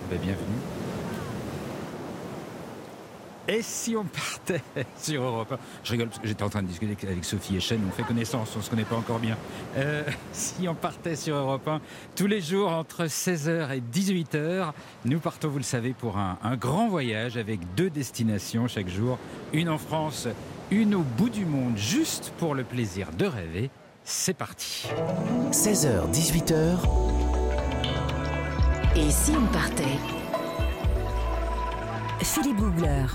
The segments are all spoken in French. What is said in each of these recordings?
Bienvenue. Et si on partait sur Europe 1 ? Je rigole parce que j'étais en train de discuter avec Sophie Echen, on fait connaissance, on ne se connaît pas encore bien. Si on partait sur Europe 1, tous les jours entre 16h et 18h, nous partons, vous le savez, pour un grand voyage avec 2 destinations chaque jour. Une en France, une au bout du monde, juste pour le plaisir de rêver. C'est parti. 16h, 18h. Et si on partait ? Philippe Googler.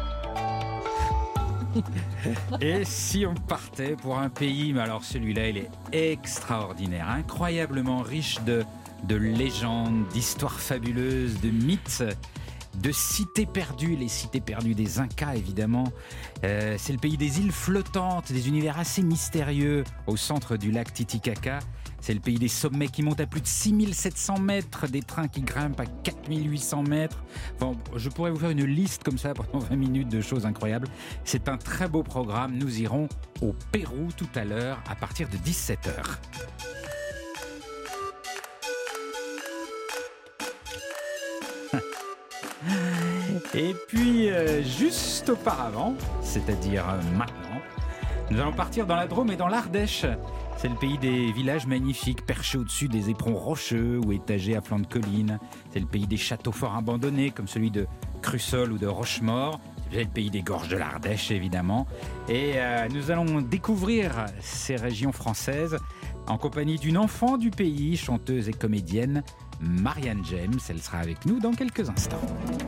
Et si on partait pour un pays, mais alors celui-là, il est extraordinaire, incroyablement riche de légendes, d'histoires fabuleuses, de mythes, de cités perdues, les cités perdues des Incas évidemment. C'est le pays des îles flottantes, des univers assez mystérieux au centre du lac Titicaca. C'est le pays des sommets qui montent à plus de 6700 mètres, des trains qui grimpent à 4800 mètres. Bon, je pourrais vous faire une liste comme ça pendant 20 minutes de choses incroyables. C'est un très beau programme. Nous irons au Pérou tout à l'heure à partir de 17h. Et puis, juste auparavant, c'est-à-dire maintenant, nous allons partir dans la Drôme et dans l'Ardèche. C'est le pays des villages magnifiques, perchés au-dessus des éperons rocheux ou étagés à flanc de collines. C'est le pays des châteaux forts abandonnés, comme celui de Crussol ou de Rochemaure. C'est le pays des gorges de l'Ardèche, évidemment. Et nous allons découvrir ces régions françaises en compagnie d'une enfant du pays, chanteuse et comédienne, Marianne James. Elle sera avec nous dans quelques instants.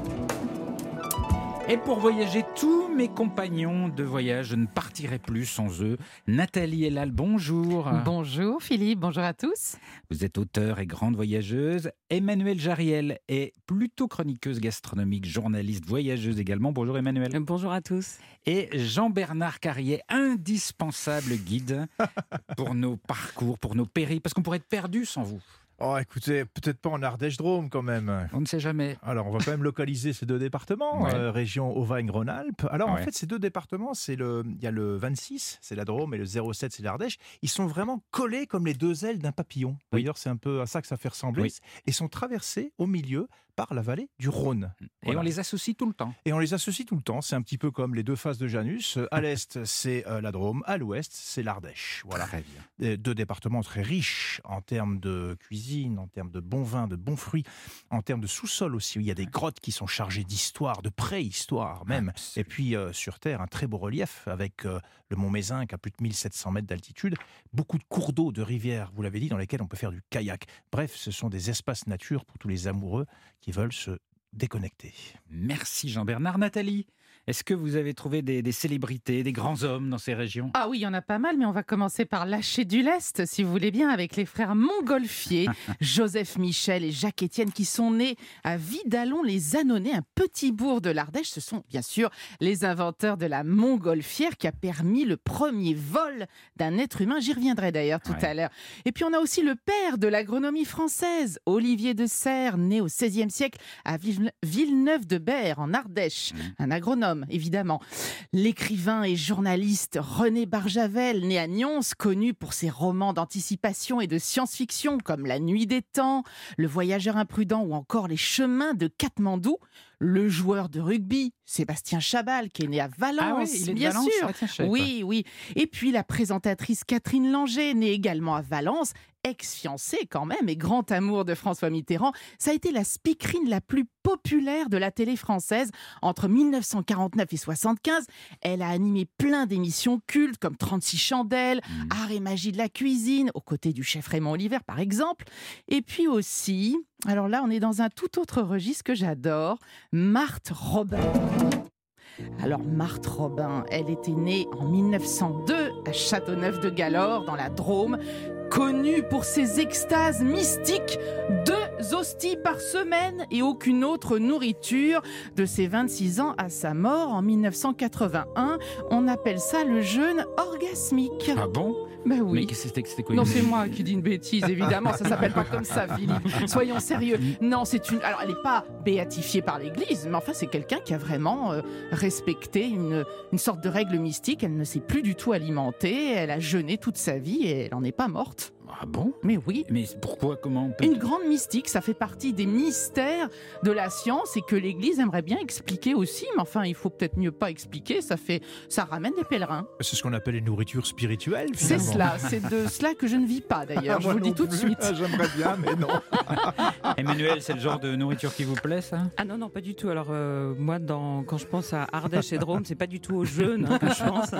Et pour voyager, tous mes compagnons de voyage, je ne partirai plus sans eux. Nathalie Elal, bonjour. Bonjour Philippe, bonjour à tous. Vous êtes auteure et grande voyageuse. Emmanuelle Jariel est plutôt chroniqueuse gastronomique, journaliste, voyageuse également. Bonjour Emmanuelle. Bonjour à tous. Et Jean-Bernard Carrier, indispensable guide pour nos parcours, pour nos périples, parce qu'on pourrait être perdu sans vous. Oh, écoutez, peut-être pas en Ardèche-Drôme quand même. On ne sait jamais. Alors, on va quand même localiser ces 2 départements, Ouais. région Auvergne-Rhône-Alpes. Alors, en Ouais. fait, ces 2 départements, il y a le 26, c'est la Drôme, et le 07, c'est l'Ardèche. Ils sont vraiment collés comme les 2 ailes d'un papillon. Oui. D'ailleurs, c'est un peu à ça que ça fait ressembler. Oui. Et sont traversés au milieu par la vallée du Rhône. Et Voilà. on les associe tout le temps. Et on les associe tout le temps. C'est un petit peu comme les 2 faces de Janus. À l'est, c'est la Drôme. À l'ouest, c'est l'Ardèche. Voilà. Très bien. 2 départements très riches en termes de cuisine, en termes de bons vins, de bons fruits, en termes de sous-sol aussi, où il y a des grottes qui sont chargées d'histoire, de préhistoire même. Absolument. Et puis sur terre, un très beau relief avec le mont Mézenc à plus de 1700 mètres d'altitude, beaucoup de cours d'eau, de rivières, vous l'avez dit, dans lesquels on peut faire du kayak. Bref, ce sont des espaces nature pour tous les amoureux qui veulent se déconnecter. Merci Jean-Bernard. Nathalie, est-ce que vous avez trouvé des célébrités, des grands hommes dans ces régions ? Ah oui, il y en a pas mal, mais on va commencer par lâcher du lest, si vous voulez bien, avec les frères Montgolfier, Joseph Michel et Jacques Étienne, qui sont nés à Vidalon-les-Annonais, un petit bourg de l'Ardèche. Ce sont bien sûr les inventeurs de la montgolfière qui a permis le premier vol d'un être humain. J'y reviendrai d'ailleurs tout à l'heure. Et puis on a aussi le père de l'agronomie française, Olivier de Serres, né au XVIe siècle à Villeneuve-de-Berre, en Ardèche. Un agronome, évidemment. L'écrivain et journaliste René Barjavel, né à Nyons, connu pour ses romans d'anticipation et de science-fiction comme La Nuit des Temps, Le Voyageur imprudent ou encore Les Chemins de Katmandou. Le joueur de rugby, Sébastien Chabal, qui est né à Valence, Ah oui, il est de bien Valence. sûr. Ah, tiens, je savais Oui, oui. Et puis la présentatrice Catherine Langer, née également à Valence, ex-fiancée quand même et grand amour de François Mitterrand. Ça a été la speakerine la plus populaire de la télé française entre 1949 et 75. Elle a animé plein d'émissions cultes comme 36 chandelles, Art et magie de la cuisine, aux côtés du chef Raymond Oliver par exemple. Et puis aussi, alors là on est dans un tout autre registre que j'adore, Marthe Robin. Alors Marthe Robin, elle était née en 1902 à Châteauneuf-de-Galore dans la Drôme, connue pour ses extases mystiques, 2 hosties par semaine et aucune autre nourriture. De ses 26 ans à sa mort en 1981, on appelle ça le jeûne orgasmique. Ah bon ? Ben oui. Mais c'était quoi Non, une- c'est moi qui dis une bêtise, évidemment. Ça s'appelle pas comme ça, Philippe. Soyons sérieux. Non, c'est une. Alors, elle n'est pas béatifiée par l'Église, mais enfin, c'est quelqu'un qui a vraiment respecté une sorte de règle mystique. Elle ne s'est plus du tout alimentée. Elle a jeûné toute sa vie et elle n'en est pas morte. Ah bon? Mais oui. Mais pourquoi? Comment? Une grande mystique, ça fait partie des mystères de la science et que l'Église aimerait bien expliquer aussi. Mais enfin, il faut peut-être mieux pas expliquer. Ça ramène des pèlerins. C'est ce qu'on appelle une nourriture spirituelle, C'est finalement. cela. C'est de cela que je ne vis pas d'ailleurs. Je Moi vous le dis non tout de plus. suite. Ah, j'aimerais bien, mais non. Emmanuel, c'est le genre de nourriture qui vous plaît, ça? Ah non, pas du tout. Alors moi, quand je pense à Ardèche et Drôme, c'est pas du tout au jeûne que je pense.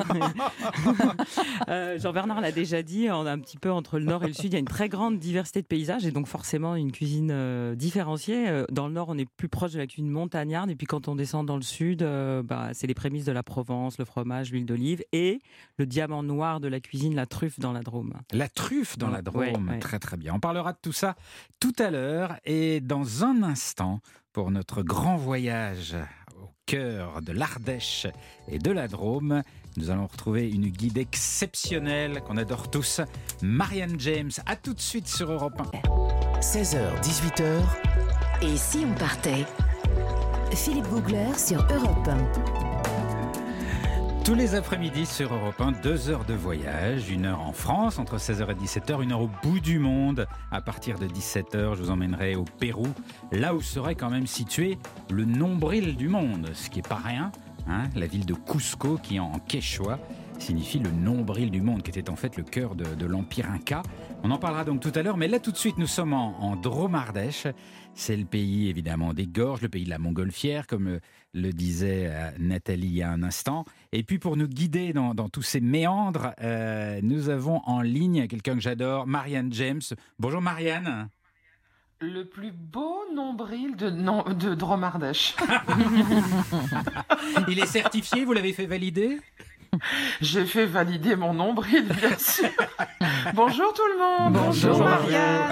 Jean-Bernard l'a déjà dit, on a un petit peu entre le nord et le sud, il y a une très grande diversité de paysages et donc forcément une cuisine différenciée. Dans le nord, on est plus proche de la cuisine montagnarde et puis quand on descend dans le sud, c'est les prémices de la Provence, le fromage, l'huile d'olive et le diamant noir de la cuisine, la truffe dans la Drôme. La truffe dans la Drôme, Ouais. très très bien. On parlera de tout ça tout à l'heure et dans un instant pour notre grand voyage au cœur de l'Ardèche et de la Drôme. Nous allons retrouver une guide exceptionnelle qu'on adore tous, Marianne James. À tout de suite sur Europe 1. 16h, 18h, Et si on partait? Philippe Googler sur Europe 1. Tous les après-midi sur Europe 1, 2 heures de voyage, 1 heure en France, entre 16h et 17h, 1 heure au bout du monde. À partir de 17h, je vous emmènerai au Pérou, là où serait quand même situé le nombril du monde, ce qui n'est pas rien, hein, la ville de Cusco, qui en quechua signifie le nombril du monde, qui était en fait le cœur de l'Empire Inca. On en parlera donc tout à l'heure, mais là tout de suite, nous sommes en Drôme-Ardèche. C'est le pays évidemment des gorges, le pays de la montgolfière, comme le disait Nathalie il y a un instant. Et puis pour nous guider dans tous ces méandres, nous avons en ligne quelqu'un que j'adore, Marianne James. Bonjour Marianne. Le plus beau nombril de Drôme-Ardèche. Il est certifié, vous l'avez fait valider? J'ai fait valider mon nombril, bien sûr. Bonjour tout le monde. Bonjour, Marianne.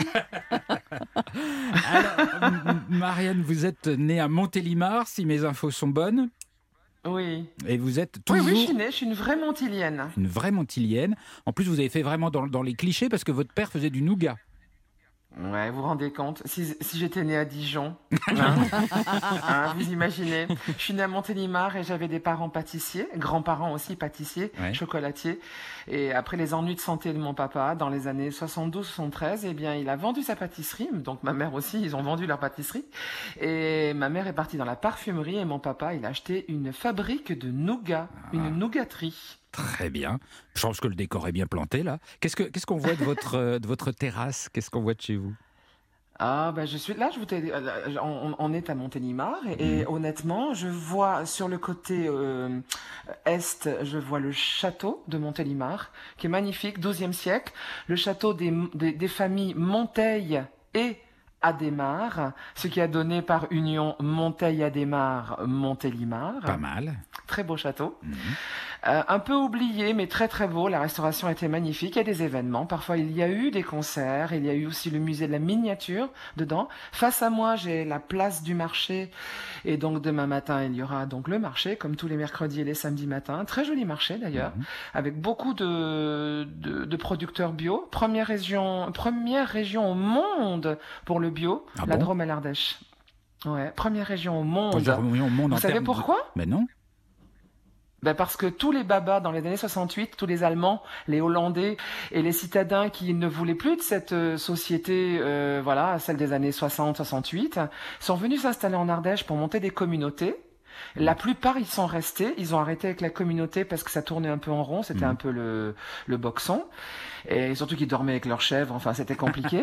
Alors, Marianne, vous êtes née à Montélimar, si mes infos sont bonnes. Oui. Et vous êtes Oui, toujours oui, je suis une vraie montilienne. une vraie montilienne. En plus, vous avez fait vraiment dans les clichés parce que votre père faisait du nougat. Ouais, vous vous rendez compte, si j'étais née à Dijon, vous imaginez, je suis née à Montélimar et j'avais des parents pâtissiers, grands-parents aussi pâtissiers, Ouais. chocolatiers. Et après les ennuis de santé de mon papa, dans les années 72-73, eh bien, il a vendu sa pâtisserie. Donc ma mère aussi, ils ont vendu leur pâtisserie. Et ma mère est partie dans la parfumerie et mon papa, il a acheté une fabrique de nougat, une nougaterie. Très bien. Je pense que le décor est bien planté là. Qu'est-ce qu'on voit de votre terrasse? Qu'est-ce qu'on voit de chez vous? Ah, ben je suis là, on est à Montélimar et honnêtement, je vois sur le côté est, je vois le château de Montélimar qui est magnifique, 12e siècle, le château des familles Monteil et Adhémar, ce qui a donné par union Monteil-Adhémar, Montélimar. Pas mal. Très beau château. Mhm. Un peu oublié, mais très très beau. La restauration était magnifique. Il y a des événements. Parfois, il y a eu des concerts. Il y a eu aussi le musée de la miniature dedans. Face à moi, j'ai la place du marché. Et donc, demain matin, il y aura donc le marché, comme tous les mercredis et les samedis matins. Très joli marché d'ailleurs, avec beaucoup de producteurs bio. Première région au monde pour le bio, Ah la bon Drôme et l'Ardèche. Ouais, première région au monde. Plusieurs millions au monde en Vous savez termes de- pourquoi Ben non. Ben parce que tous les babas dans les années 68, tous les Allemands, les Hollandais et les citadins qui ne voulaient plus de cette société, celle des années 60-68, sont venus s'installer en Ardèche pour monter des communautés. La plupart, ils sont restés. Ils ont arrêté avec la communauté parce que ça tournait un peu en rond. C'était un peu le boxon. Et surtout qu'ils dormaient avec leurs chèvres. Enfin, c'était compliqué.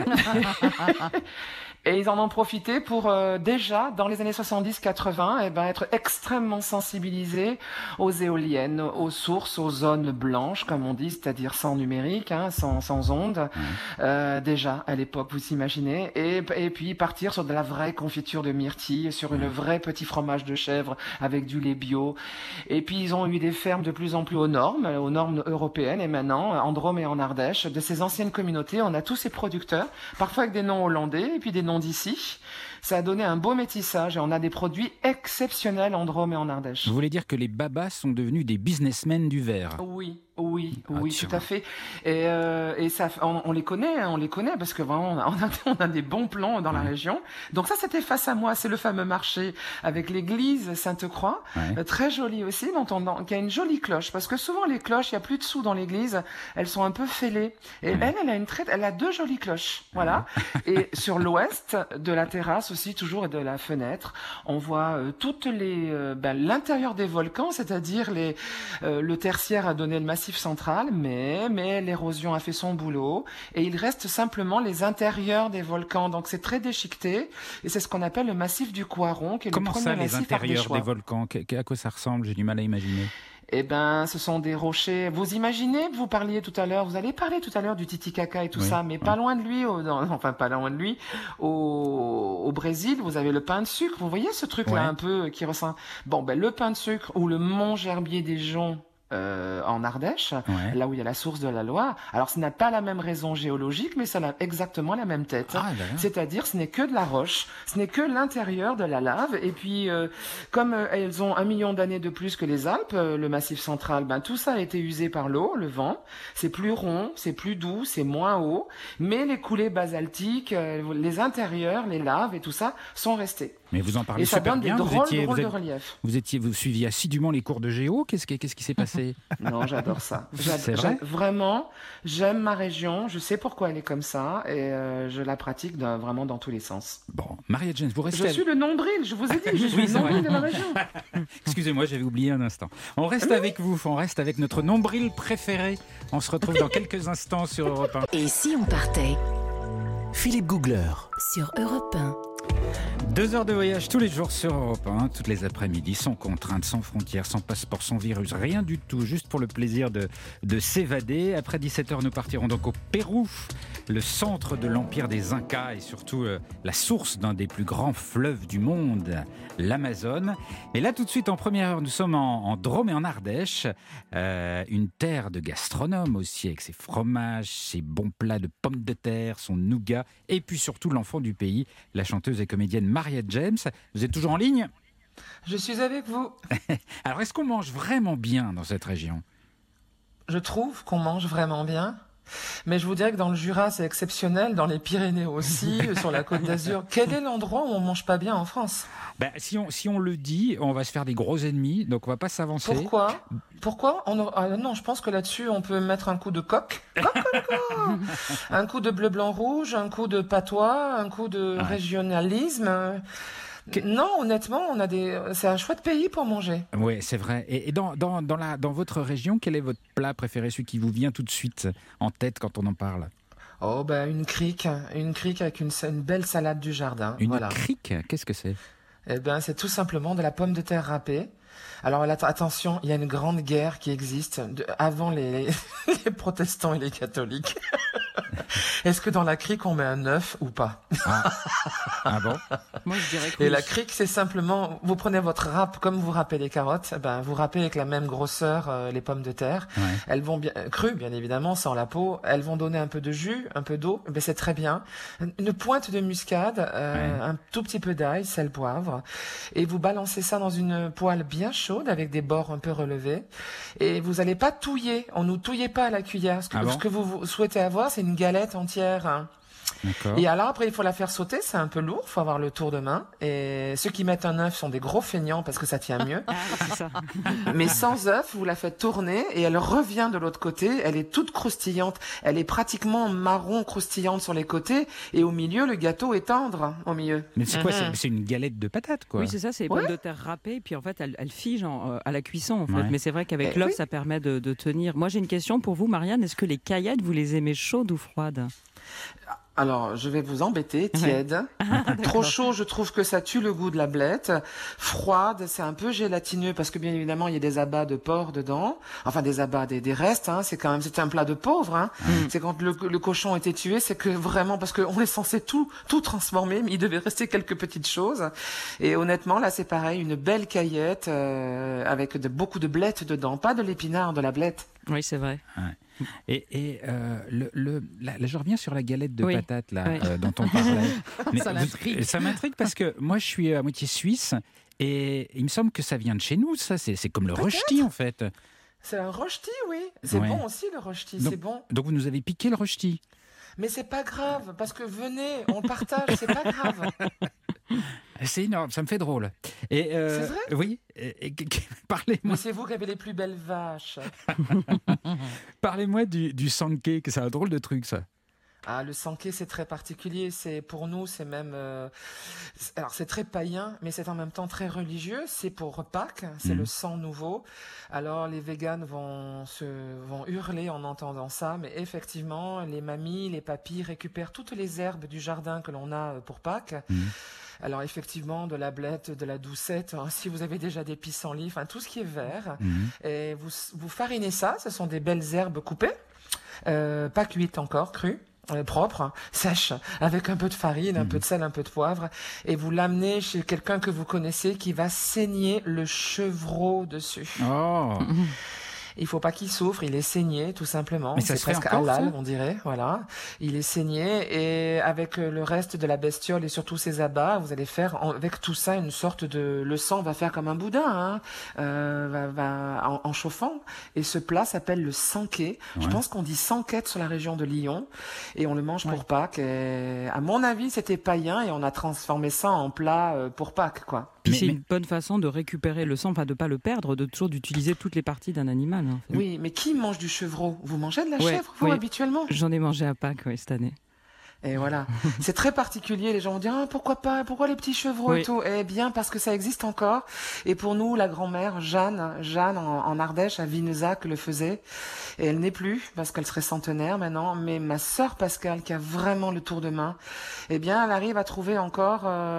Et ils en ont profité pour déjà, dans les années 70-80, être extrêmement sensibilisés aux éoliennes, aux sources, aux zones blanches, comme on dit, c'est-à-dire sans numérique, sans ondes. Déjà, à l'époque, vous imaginez. Et puis partir sur de la vraie confiture de myrtille, sur une vraie petit fromage de chèvre avec du lait bio. Et puis ils ont eu des fermes de plus en plus aux normes européennes. Et maintenant, en Drôme et en Ardèche, de ces anciennes communautés, on a tous ces producteurs, parfois avec des noms hollandais et puis des noms d'ici. Ça a donné un beau métissage et on a des produits exceptionnels en Drôme et en Ardèche. Vous voulez dire que les babas sont devenus des businessmen du verre? Oui. Oui, Ah, oui, tiens. tout à fait. Et ça, on les connaît, hein, on les connaît parce que vraiment, on a des bons plans dans la Ouais. région. Donc ça, c'était face à moi. C'est le fameux marché avec l'église Sainte-Croix, Ouais. très jolie aussi, qui a une jolie cloche. Parce que souvent, les cloches, il y a plus de sous dans l'église, elles sont un peu fêlées. Et elle a deux jolies cloches. Voilà. Et sur l'ouest de la terrasse aussi, toujours, et de la fenêtre, on voit toutes l'intérieur des volcans, c'est-à-dire le tertiaire a donné le massif central, mais l'érosion a fait son boulot et il reste simplement les intérieurs des volcans. Donc c'est très déchiqueté et c'est ce qu'on appelle le massif du Coiron, qui est Comment le premier ça, les massif intérieurs ardéchois. des volcans? À quoi ça ressemble? J'ai du mal à imaginer. Eh ben, ce sont des rochers. Vous imaginez, vous allez parler tout à l'heure du Titicaca et tout Oui, ça, mais pas loin de lui, pas loin de lui, au Brésil, vous avez le pain de sucre. Vous voyez ce truc-là Ouais. un peu qui ressemble. Bon, le pain de sucre ou le mont Gerbier des Joncs. En Ardèche, Ouais. là où il y a la source de la Loire. Alors, ça n'a pas la même raison géologique, mais ça a exactement la même tête. Ah, d'accord. C'est-à-dire, ce n'est que de la roche, ce n'est que l'intérieur de la lave. Et puis, comme elles ont 1 million d'années de plus que les Alpes, le Massif central, tout ça a été usé par l'eau, le vent. C'est plus rond, c'est plus doux, c'est moins haut. Mais les coulées basaltiques, les intérieurs, les laves et tout ça sont restés. Mais vous en parlez Et ça super donne des bien. drôles de reliefs. Vous suiviez assidûment les cours de géo. Qu'est-ce qui s'est passé? Non, j'adore ça. C'est vrai? Vraiment, j'aime ma région. Je sais pourquoi elle est comme ça et je la pratique vraiment dans tous les sens. Bon, Maria James, vous restez. Je suis le nombril, je vous ai dit, je suis Oui, le c'est nombril vrai. de la région. Excusez-moi, j'avais oublié un instant. On reste avec vous, on reste avec notre nombril préféré. On se retrouve dans quelques instants sur Europe 1. Et si on partait Philippe Googler. sur Europe 1? 2 heures de voyage tous les jours sur Europe 1, toutes les après-midi, sans contrainte, sans frontières, sans passeport, sans virus, rien du tout, juste pour le plaisir de s'évader. Après 17h, nous partirons donc au Pérou, le centre de l'empire des Incas et surtout la source d'un des plus grands fleuves du monde, l'Amazone. Mais là, tout de suite, en première heure, nous sommes en Drôme et en Ardèche, une terre de gastronomes aussi, avec ses fromages, ses bons plats de pommes de terre, son nougat, et puis surtout l'enfant du pays, la chanteuse et comédienne Maria James. Vous êtes toujours en ligne? Je suis avec vous. Alors, est-ce qu'on mange vraiment bien dans cette région? Je trouve qu'on mange vraiment bien. Mais je vous dirais que dans le Jura, c'est exceptionnel, dans les Pyrénées aussi, sur la Côte d'Azur. Quel est l'endroit où on mange pas bien en France? Si on le dit, on va se faire des gros ennemis, donc on va pas s'avancer. Pourquoi non, je pense que là-dessus, on peut mettre un coup de coq. Un coup de bleu, blanc, rouge, un coup de patois, un coup de régionalisme. Non, honnêtement, c'est un chouette pays pour manger. Oui, c'est vrai. Et dans votre région, quel est votre plat préféré, celui qui vous vient tout de suite en tête quand on en parle? Oh, une crique avec une belle salade du jardin. Une voilà. crique, qu'est-ce que c'est? Eh ben, c'est tout simplement de la pomme de terre râpée. Alors attention, il y a une grande guerre qui existe avant les protestants et les catholiques. Est-ce que dans la crique on met un œuf ou pas? Ah bon? Moi, je dirais que Et oui. la crique, c'est simplement, vous prenez votre râpe comme vous râpez les carottes, vous râpez avec la même grosseur les pommes de terre. Ouais. Elles vont bien crues, bien évidemment, sans la peau. Elles vont donner un peu de jus, un peu d'eau. C'est très bien. Une pointe de muscade, un tout petit peu d'ail, sel, poivre, et vous balancez ça dans une poêle bien chaude avec des bords un peu relevés. Et vous n'allez pas touiller. On nous touillait pas à la cuillère. Ce que vous souhaitez avoir, c'est une galette entière. Hein. D'accord. Et alors après il faut la faire sauter, c'est un peu lourd, il faut avoir le tour de main. Et ceux qui mettent un œuf sont des gros feignants parce que ça tient mieux. Ah, c'est ça. Mais sans œuf, vous la faites tourner et elle revient de l'autre côté. Elle est toute croustillante, elle est pratiquement marron croustillante sur les côtés et au milieu le gâteau est tendre au milieu. Mais c'est quoi? C'est une galette de patates, quoi. Oui, c'est ça, c'est les pommes de terre râpées, puis en fait, elles figent à la cuisson, en fait. Ouais. Mais c'est vrai qu'avec l'œuf, oui. ça permet de tenir. Moi, j'ai une question pour vous, Marianne. Est-ce que les caillettes, vous les aimez chaudes ou froides? Alors, je vais vous embêter, tiède. Trop chaud, je trouve que ça tue le goût de la blette. Froide, c'est un peu gélatineux parce que bien évidemment, il y a des abats de porc dedans. Enfin, des abats, des restes, hein. C'est un plat de pauvre, hein. C'est quand le cochon était tué, c'est que vraiment, parce qu'on est censé tout transformer, mais il devait rester quelques petites choses. Et honnêtement, là, c'est pareil, une belle caillette, avec beaucoup de blettes dedans. Pas de l'épinard, de la blette. Oui, c'est vrai. Ouais. Et là, je reviens sur la galette de Oui. patates là, Oui. dont on parlait. Mais Ça l'intrigue. ça m'intrigue parce que moi, je suis à moitié suisse et il me semble que ça vient de chez nous. Ça, c'est comme le rösti en fait. C'est un rochti, oui. C'est Ouais. bon aussi le rochti, Donc- c'est bon. Donc vous nous avez piqué le rochti. Mais c'est pas grave, parce que venez, on partage, c'est pas grave. C'est énorme, ça me fait drôle. Et C'est vrai oui. Parlez-moi, Mais c'est vous qui avez les plus belles vaches. parlez-moi du sanké, que c'est un drôle de truc ça. Ah, le sanké, c'est très particulier. C'est pour nous, c'est même. Alors, c'est très païen, mais c'est en même temps très religieux. C'est pour Pâques, c'est le sang nouveau. Alors, les véganes vont hurler en entendant ça, mais effectivement, les mamies, les papis récupèrent toutes les herbes du jardin que l'on a pour Pâques. Alors effectivement, de la blette, de la doucette, hein, si vous avez déjà des pissenlits, enfin tout ce qui est vert, et vous farinez ça. Ce sont des belles herbes coupées, pas cuites encore, crues. Propre, sèche, avec un peu de farine, un peu de sel, un peu de poivre, et vous l'amenez chez quelqu'un que vous connaissez qui va saigner le chevreau dessus. Oh. Il faut pas qu'il souffre, il est saigné tout simplement. Mais ça C'est se fait presque encore, halal, ça on dirait. Voilà, il est saigné et avec le reste de la bestiole et surtout ses abats, vous allez faire avec tout ça une sorte de. Le sang va faire comme un boudin, hein, en chauffant. Et ce plat s'appelle le sanké. Je pense qu'on dit sanquette sur la région de Lyon et on le mange pour Pâques. Et à mon avis, c'était païen et on a transformé ça en plat pour Pâques, quoi. Puis Mais- c'est mais- une bonne façon de récupérer le sang, enfin de pas le perdre, de toujours d'utiliser toutes les parties d'un animal. En fait. Oui, mais qui mange du chevreau? Vous mangez de la Ouais, chèvre, vous, oui. habituellement? J'en ai mangé à Pâques cette année. Et voilà, c'est très particulier. Les gens vont dire ah, pourquoi pas, pourquoi les petits chevreaux et Oui. tout. Eh bien parce que ça existe encore. Et pour nous, la grand-mère Jeanne en Ardèche à Vinezac le faisait. Et elle n'est plus parce qu'elle serait centenaire maintenant. Mais ma sœur Pascale qui a vraiment le tour de main, eh bien elle arrive à trouver encore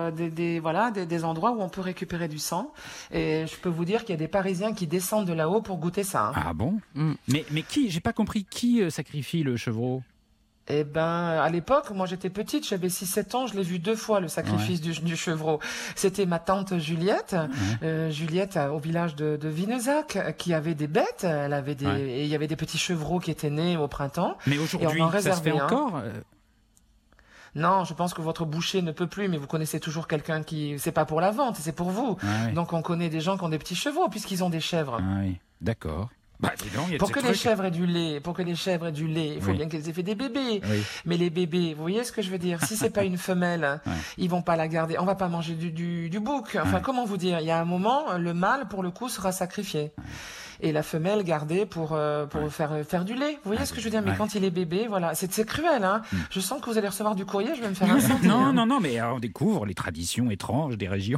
des endroits où on peut récupérer du sang. Et je peux vous dire qu'il y a des Parisiens qui descendent de là-haut pour goûter ça. Hein. Ah bon. Mm. Mais qui? J'ai pas compris qui sacrifie le chevreau. Eh ben, à l'époque, moi j'étais petite, j'avais 6-7 ans, je l'ai vu 2 fois le sacrifice du chevreau. C'était ma tante Juliette, Juliette au village de Vinezac, qui avait des bêtes, elle avait des, et il y avait des petits chevreaux qui étaient nés au printemps. Mais aujourd'hui, en ça se fait réservait un. encore Non, je pense que votre boucher ne peut plus, mais vous connaissez toujours quelqu'un qui, c'est pas pour la vente, c'est pour vous. Ah oui. Donc on connaît des gens qui ont des petits chevaux puisqu'ils ont des chèvres. Ah oui, d'accord. Bah, dis donc, il y a de Pour ces que les trucs. chèvres aient du lait, il faut Oui. bien qu'elles aient fait des bébés. Oui. Mais les bébés, vous voyez ce que je veux dire? Si c'est pas une femelle, ils vont pas la garder. On va pas manger du bouc. Enfin, comment vous dire? Il y a un moment, le mâle, pour le coup, sera sacrifié. Et la femelle gardée pour faire du lait. Vous voyez ce que je veux dire? Mais Ouais. quand il est bébé, voilà. C'est cruel, hein. Je sens que vous allez recevoir du courrier, je vais me faire insulter. Non, mais on découvre les traditions étranges des régions.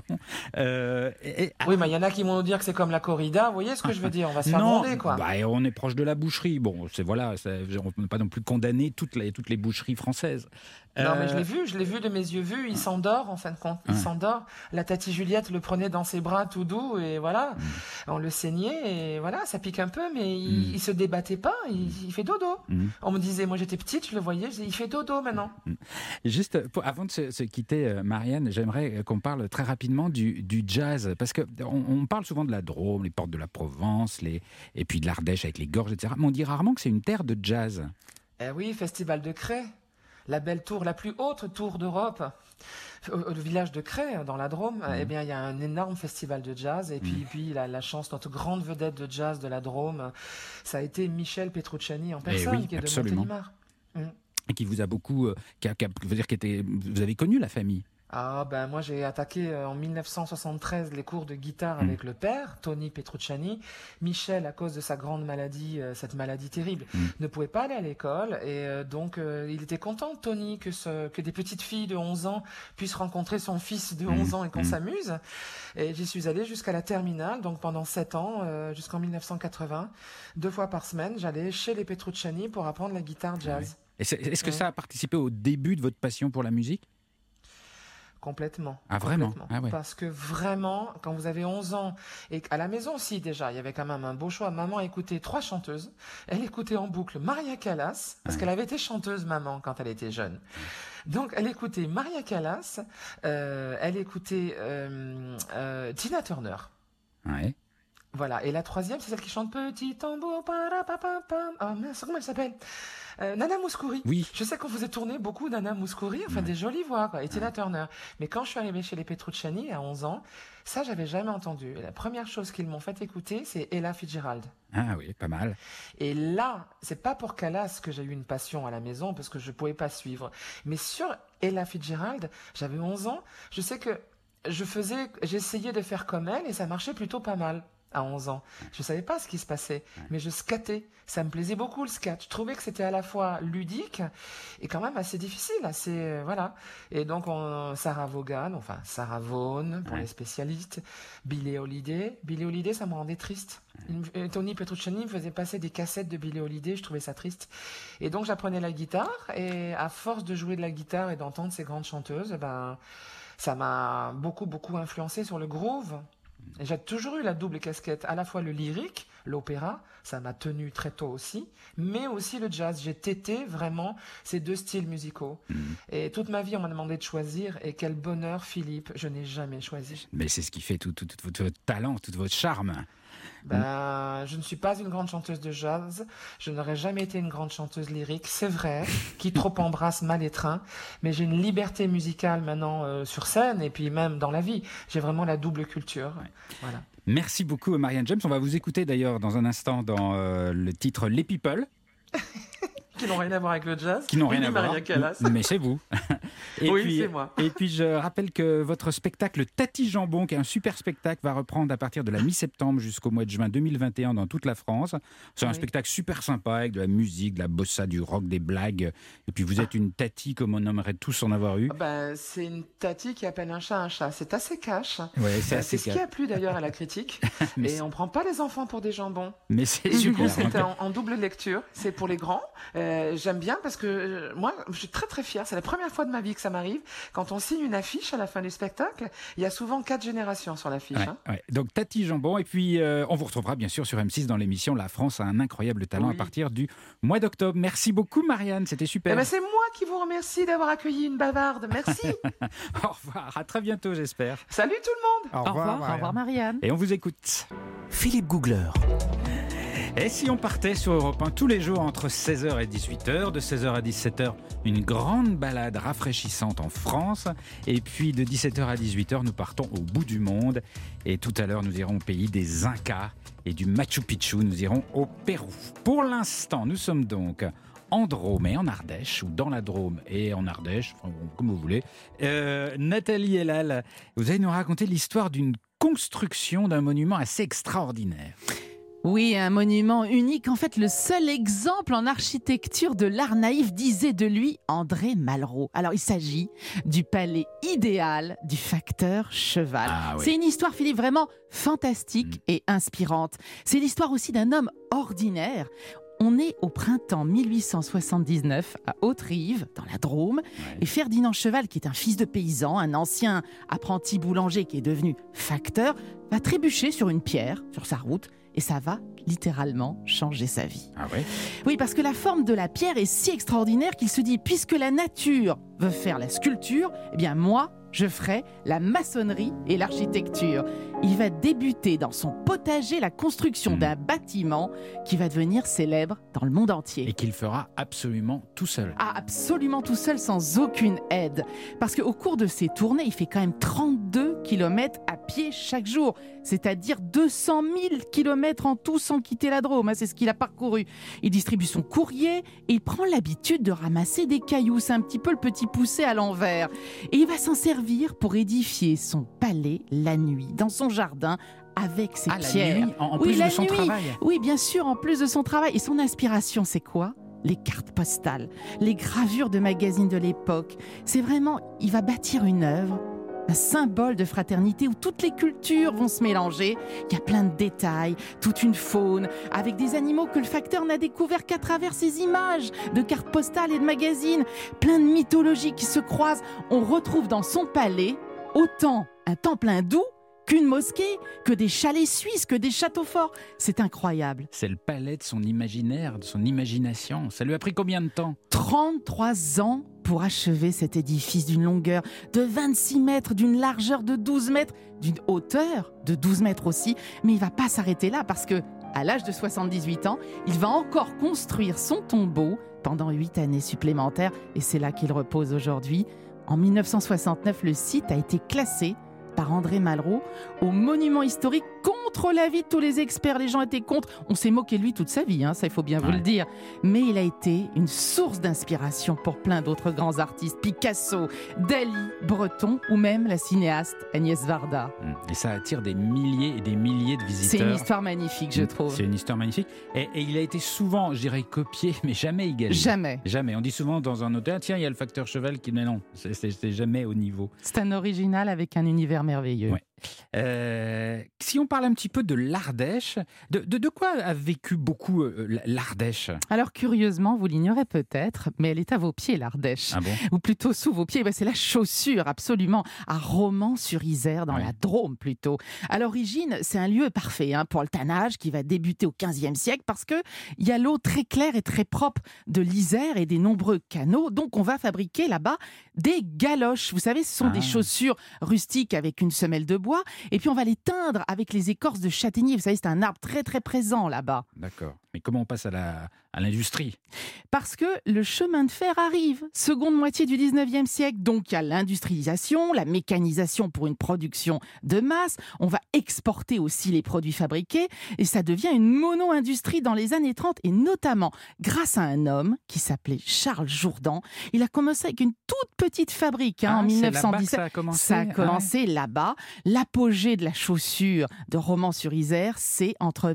Oui, mais il y en a qui vont nous dire que c'est comme la corrida. Vous voyez ce que je veux dire? On va se faire non, gronder, quoi. bah, on est proche de la boucherie. Bon, c'est voilà, on ne peut pas non plus condamner toutes les boucheries françaises. Non, mais je l'ai vu de mes yeux vus, il s'endort en fin de compte, il s'endort. La tati Juliette le prenait dans ses bras tout doux et voilà, on le saignait et voilà, ça pique un peu, mais il se débattait pas, il fait dodo. On me disait, moi j'étais petite, je le voyais, je disais, il fait dodo maintenant. Juste avant de se quitter, Marianne, j'aimerais qu'on parle très rapidement du jazz, parce que on parle souvent de la Drôme, les portes de la Provence, et puis de l'Ardèche avec les gorges, etc. Mais on dit rarement que c'est une terre de jazz. Eh oui, Festival de Cré. La belle tour, la plus haute tour d'Europe, au village de Cré, dans la Drôme, eh bien, il y a un énorme festival de jazz. Et puis la chance, notre grande vedette de jazz de la Drôme, ça a été Michel Petrucciani en personne, oui, qui est absolument. de Montélimar. Et qui vous a beaucoup, vous avez connu la famille. Ah ben moi j'ai attaqué en 1973 les cours de guitare avec le père, Tony Petrucciani. Michel, à cause de sa grande maladie, cette maladie terrible, ne pouvait pas aller à l'école et donc il était content, Tony, que des petites filles de 11 ans puissent rencontrer son fils de 11 ans et qu'on s'amuse. Et j'y suis allée jusqu'à la terminale, donc pendant 7 ans, jusqu'en 1980. 2 fois par semaine, j'allais chez les Petrucciani pour apprendre la guitare jazz. Est-ce que ça a participé au début de votre passion pour la musique? Complètement. Ah, vraiment? Complètement. Ah ouais. Parce que vraiment, quand vous avez 11 ans, et à la maison aussi déjà, il y avait quand même un beau choix. Maman écoutait 3 chanteuses. Elle écoutait en boucle Maria Callas, parce qu'elle avait été chanteuse, maman, quand elle était jeune. Donc, elle écoutait Maria Callas, elle écoutait Tina Turner. Ouais. Voilà, et la troisième, c'est celle qui chante Petit tambour, parapapapam. Ah mince, comment elle s'appelle Nana Mouskouri. Oui. Je sais qu'on vous a tourné beaucoup Nana Mouskouri, enfin des jolies voix, quoi, et Tina Turner. Mais quand je suis arrivée chez les Petrucciani à 11 ans, ça, j'avais jamais entendu. Et la première chose qu'ils m'ont fait écouter, c'est Ella Fitzgerald. Ah oui, pas mal. Et là, c'est pas pour Calas que j'ai eu une passion à la maison, parce que je pouvais pas suivre. Mais sur Ella Fitzgerald, j'avais 11 ans, je sais que j'essayais de faire comme elle, et ça marchait plutôt pas mal. À 11 ans. Je savais pas ce qui se passait, mais je scattais. Ça me plaisait beaucoup le scat. Je trouvais que c'était à la fois ludique et quand même assez difficile, voilà. Et donc Sarah Vaughan pour les spécialistes, Billie Holiday. Billie Holiday, ça me rendait triste. Tony Petrucciani me faisait passer des cassettes de Billie Holiday, je trouvais ça triste. Et donc j'apprenais la guitare et à force de jouer de la guitare et d'entendre ces grandes chanteuses, ça m'a beaucoup influencé sur le groove. J'ai toujours eu la double casquette, à la fois le lyrique, l'opéra, ça m'a tenu très tôt aussi, mais aussi le jazz. J'ai tété vraiment ces deux styles musicaux. Et toute ma vie, on m'a demandé de choisir, et quel bonheur, Philippe, je n'ai jamais choisi. Mais c'est ce qui fait tout votre talent, tout votre charme. Je ne suis pas une grande chanteuse de jazz, je n'aurais jamais été une grande chanteuse lyrique, c'est vrai, qui trop embrasse mal étreint, mais j'ai une liberté musicale maintenant sur scène et puis même dans la vie. J'ai vraiment la double culture. Ouais. Voilà. Merci beaucoup Marianne James. On va vous écouter d'ailleurs dans un instant dans le titre Les People. Qui n'ont rien à voir avec le jazz. Qui n'ont rien à voir. Mais c'est vous. Oui, c'est moi. Et puis je rappelle que votre spectacle Tati Jambon, qui est un super spectacle, va reprendre à partir de la mi-septembre jusqu'au mois de juin 2021 dans toute la France. C'est un spectacle super sympa avec de la musique, de la bossa, du rock, des blagues. Et puis vous êtes une Tati comme on aimerait tous en avoir eu. C'est une Tati qui appelle un chat un chat. C'est assez cash. Ouais, c'est ce qui a plu d'ailleurs à la critique. Et on prend pas les enfants pour des jambons. Mais c'est du super. coup, c'est en double lecture. C'est pour les grands. J'aime bien parce que moi, je suis très très fière. C'est la première fois de ma vie que ça m'arrive. Quand on signe une affiche à la fin du spectacle, il y a souvent 4 générations sur l'affiche. Ouais. Donc Tati Jambon. Et puis on vous retrouvera bien sûr sur M6 dans l'émission La France a un incroyable talent à partir du mois d'octobre. Merci beaucoup Marianne, c'était super. C'est moi qui vous remercie d'avoir accueilli une bavarde. Merci. Au revoir, à très bientôt j'espère. Salut tout le monde. Au revoir Marianne. Et on vous écoute. Philippe Googler. Et si on partait sur Europe 1 tous les jours entre 16h et 18h, de 16h à 17h, une grande balade rafraîchissante en France, et puis de 17h à 18h, nous partons au bout du monde, et tout à l'heure nous irons au pays des Incas, et du Machu Picchu, nous irons au Pérou. Pour l'instant, nous sommes donc en Drôme et en Ardèche, ou dans la Drôme et en Ardèche, enfin, comme vous voulez. Nathalie Elal, vous allez nous raconter l'histoire d'une construction d'un monument assez extraordinaire. Oui, un monument unique. En fait, le seul exemple en architecture de l'art naïf, disait de lui André Malraux. Alors, il s'agit du palais idéal du facteur Cheval. Ah, oui. C'est une histoire, Philippe, vraiment fantastique et inspirante. C'est l'histoire aussi d'un homme ordinaire. On est au printemps 1879 à Haute-Rive, dans la Drôme. Ouais. Et Ferdinand Cheval, qui est un fils de paysan, un ancien apprenti boulanger qui est devenu facteur, va trébucher sur une pierre, sur sa route, et ça va littéralement changer sa vie. Ah ouais ? Oui, parce que la forme de la pierre est si extraordinaire qu'il se dit, puisque la nature veut faire la sculpture, eh bien moi, je ferai la maçonnerie et l'architecture. Il va débuter dans son potager la construction d'un bâtiment qui va devenir célèbre dans le monde entier. Et qu'il fera absolument tout seul. Ah, absolument tout seul, sans aucune aide. Parce qu'au cours de ses tournées, il fait quand même 32 km à pied chaque jour. C'est-à-dire 200 000 km en tout sans quitter la Drôme. C'est ce qu'il a parcouru. Il distribue son courrier et il prend l'habitude de ramasser des cailloux. C'est un petit peu le petit poucet à l'envers. Et il va s'en servir pour édifier son palais la nuit, dans son jardin, avec ses pierres. La nuit, en plus de son travail. Oui, bien sûr, en plus de son travail. Et son inspiration, c'est quoi ? Les cartes postales, les gravures de magazines de l'époque. C'est vraiment, il va bâtir une œuvre, un symbole de fraternité où toutes les cultures vont se mélanger. Il y a plein de détails, toute une faune, avec des animaux que le facteur n'a découvert qu'à travers ces images de cartes postales et de magazines. Plein de mythologies qui se croisent. On retrouve dans son palais autant un temple hindou qu'une mosquée, que des chalets suisses, que des châteaux forts. C'est incroyable. C'est le palais de son imaginaire, de son imagination. Ça lui a pris combien de temps ? 33 ans pour achever cet édifice d'une longueur de 26 mètres, d'une largeur de 12 mètres, d'une hauteur de 12 mètres aussi. Mais il ne va pas s'arrêter là parce que, à l'âge de 78 ans, il va encore construire son tombeau pendant 8 années supplémentaires. Et c'est là qu'il repose aujourd'hui. En 1969, le site a été classé par André Malraux au monument historique contre l'avis de tous les experts. Les gens étaient contre. On s'est moqué de lui toute sa vie, ça il faut bien vous le dire. Mais il a été une source d'inspiration pour plein d'autres grands artistes. Picasso, Dali, Breton ou même la cinéaste Agnès Varda. Et ça attire des milliers et des milliers de visiteurs. C'est une histoire magnifique, je trouve. C'est une histoire magnifique. Et il a été souvent, je dirais, copié, mais jamais égalé. Jamais. On dit souvent dans un hôtel, tiens, il y a le facteur cheval qui... Mais non, c'est jamais au niveau. C'est un original avec un univers merveilleux. Ouais. Si on parle un petit peu de l'Ardèche, de quoi a vécu beaucoup l'Ardèche ? Alors curieusement, vous l'ignorez peut-être, mais elle est à vos pieds, l'Ardèche. Ah bon ? Ou plutôt sous vos pieds, c'est la chaussure, absolument, à Romans-sur-Isère, dans la Drôme plutôt. À l'origine, c'est un lieu parfait pour le tannage qui va débuter au XVe siècle parce qu'il y a l'eau très claire et très propre de l'Isère et des nombreux canaux. Donc on va fabriquer là-bas des galoches. Vous savez, ce sont des chaussures rustiques avec une semelle de bois. Et puis on va les teindre avec les écorces de châtaignier. Vous savez, c'est un arbre très très présent là-bas. D'accord. Mais comment on passe à l'industrie ? Parce que le chemin de fer arrive, seconde moitié du 19e siècle. Donc il y a l'industrialisation, la mécanisation pour une production de masse. On va exporter aussi les produits fabriqués. Et ça devient une mono-industrie dans les années 30. Et notamment grâce à un homme qui s'appelait Charles Jourdan. Il a commencé avec une toute petite fabrique en 1917. Ça a commencé là-bas. L'apogée de la chaussure de Romans-sur-Isère, c'est entre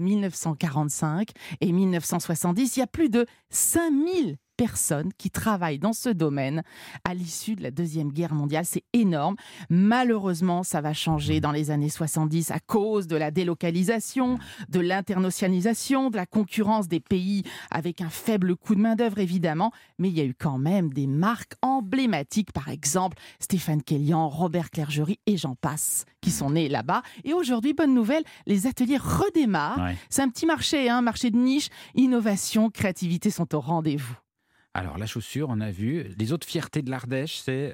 1945 et 1970. Il y a plus de 5000 personnes qui travaillent dans ce domaine à l'issue de la Deuxième Guerre mondiale. C'est énorme. Malheureusement, ça va changer dans les années 70 à cause de la délocalisation, de l'internationalisation, de la concurrence des pays avec un faible coût de main-d'œuvre, évidemment. Mais il y a eu quand même des marques emblématiques, par exemple Stéphane Kellian, Robert Clergerie et j'en passe, qui sont nés là-bas. Et aujourd'hui, bonne nouvelle, les ateliers redémarrent. C'est un petit marché, marché de niche. Innovation, créativité sont au rendez-vous. Alors, la chaussure, on a vu. Les autres fiertés de l'Ardèche, c'est...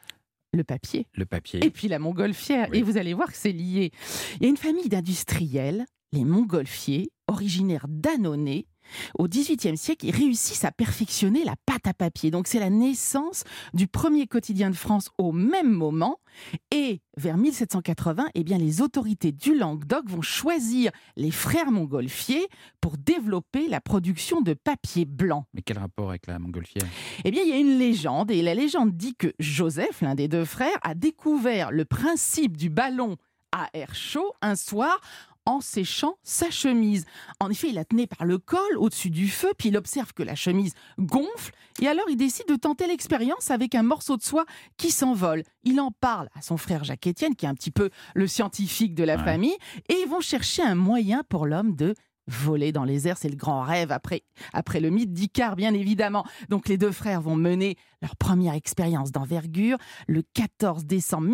Le papier. Le papier. Et puis la montgolfière. Oui. Et vous allez voir que c'est lié. Il y a une famille d'industriels, les montgolfiers, originaires d'Annonay. Au XVIIIe siècle, ils réussissent à perfectionner la pâte à papier. Donc c'est la naissance du premier quotidien de France au même moment. Et vers 1780, les autorités du Languedoc vont choisir les frères montgolfiers pour développer la production de papier blanc. Mais quel rapport avec la montgolfière ? Il y a une légende, et la légende dit que Joseph, l'un des deux frères, a découvert le principe du ballon à air chaud un soir en séchant sa chemise. En effet, il la tenait par le col au-dessus du feu, puis il observe que la chemise gonfle, et alors il décide de tenter l'expérience avec un morceau de soie qui s'envole. Il en parle à son frère Jacques-Étienne, qui est un petit peu le scientifique de la famille, et ils vont chercher un moyen pour l'homme de voler dans les airs. C'est le grand rêve après le mythe d'Icare, bien évidemment. Donc les deux frères vont mener leur première expérience d'envergure le 14 décembre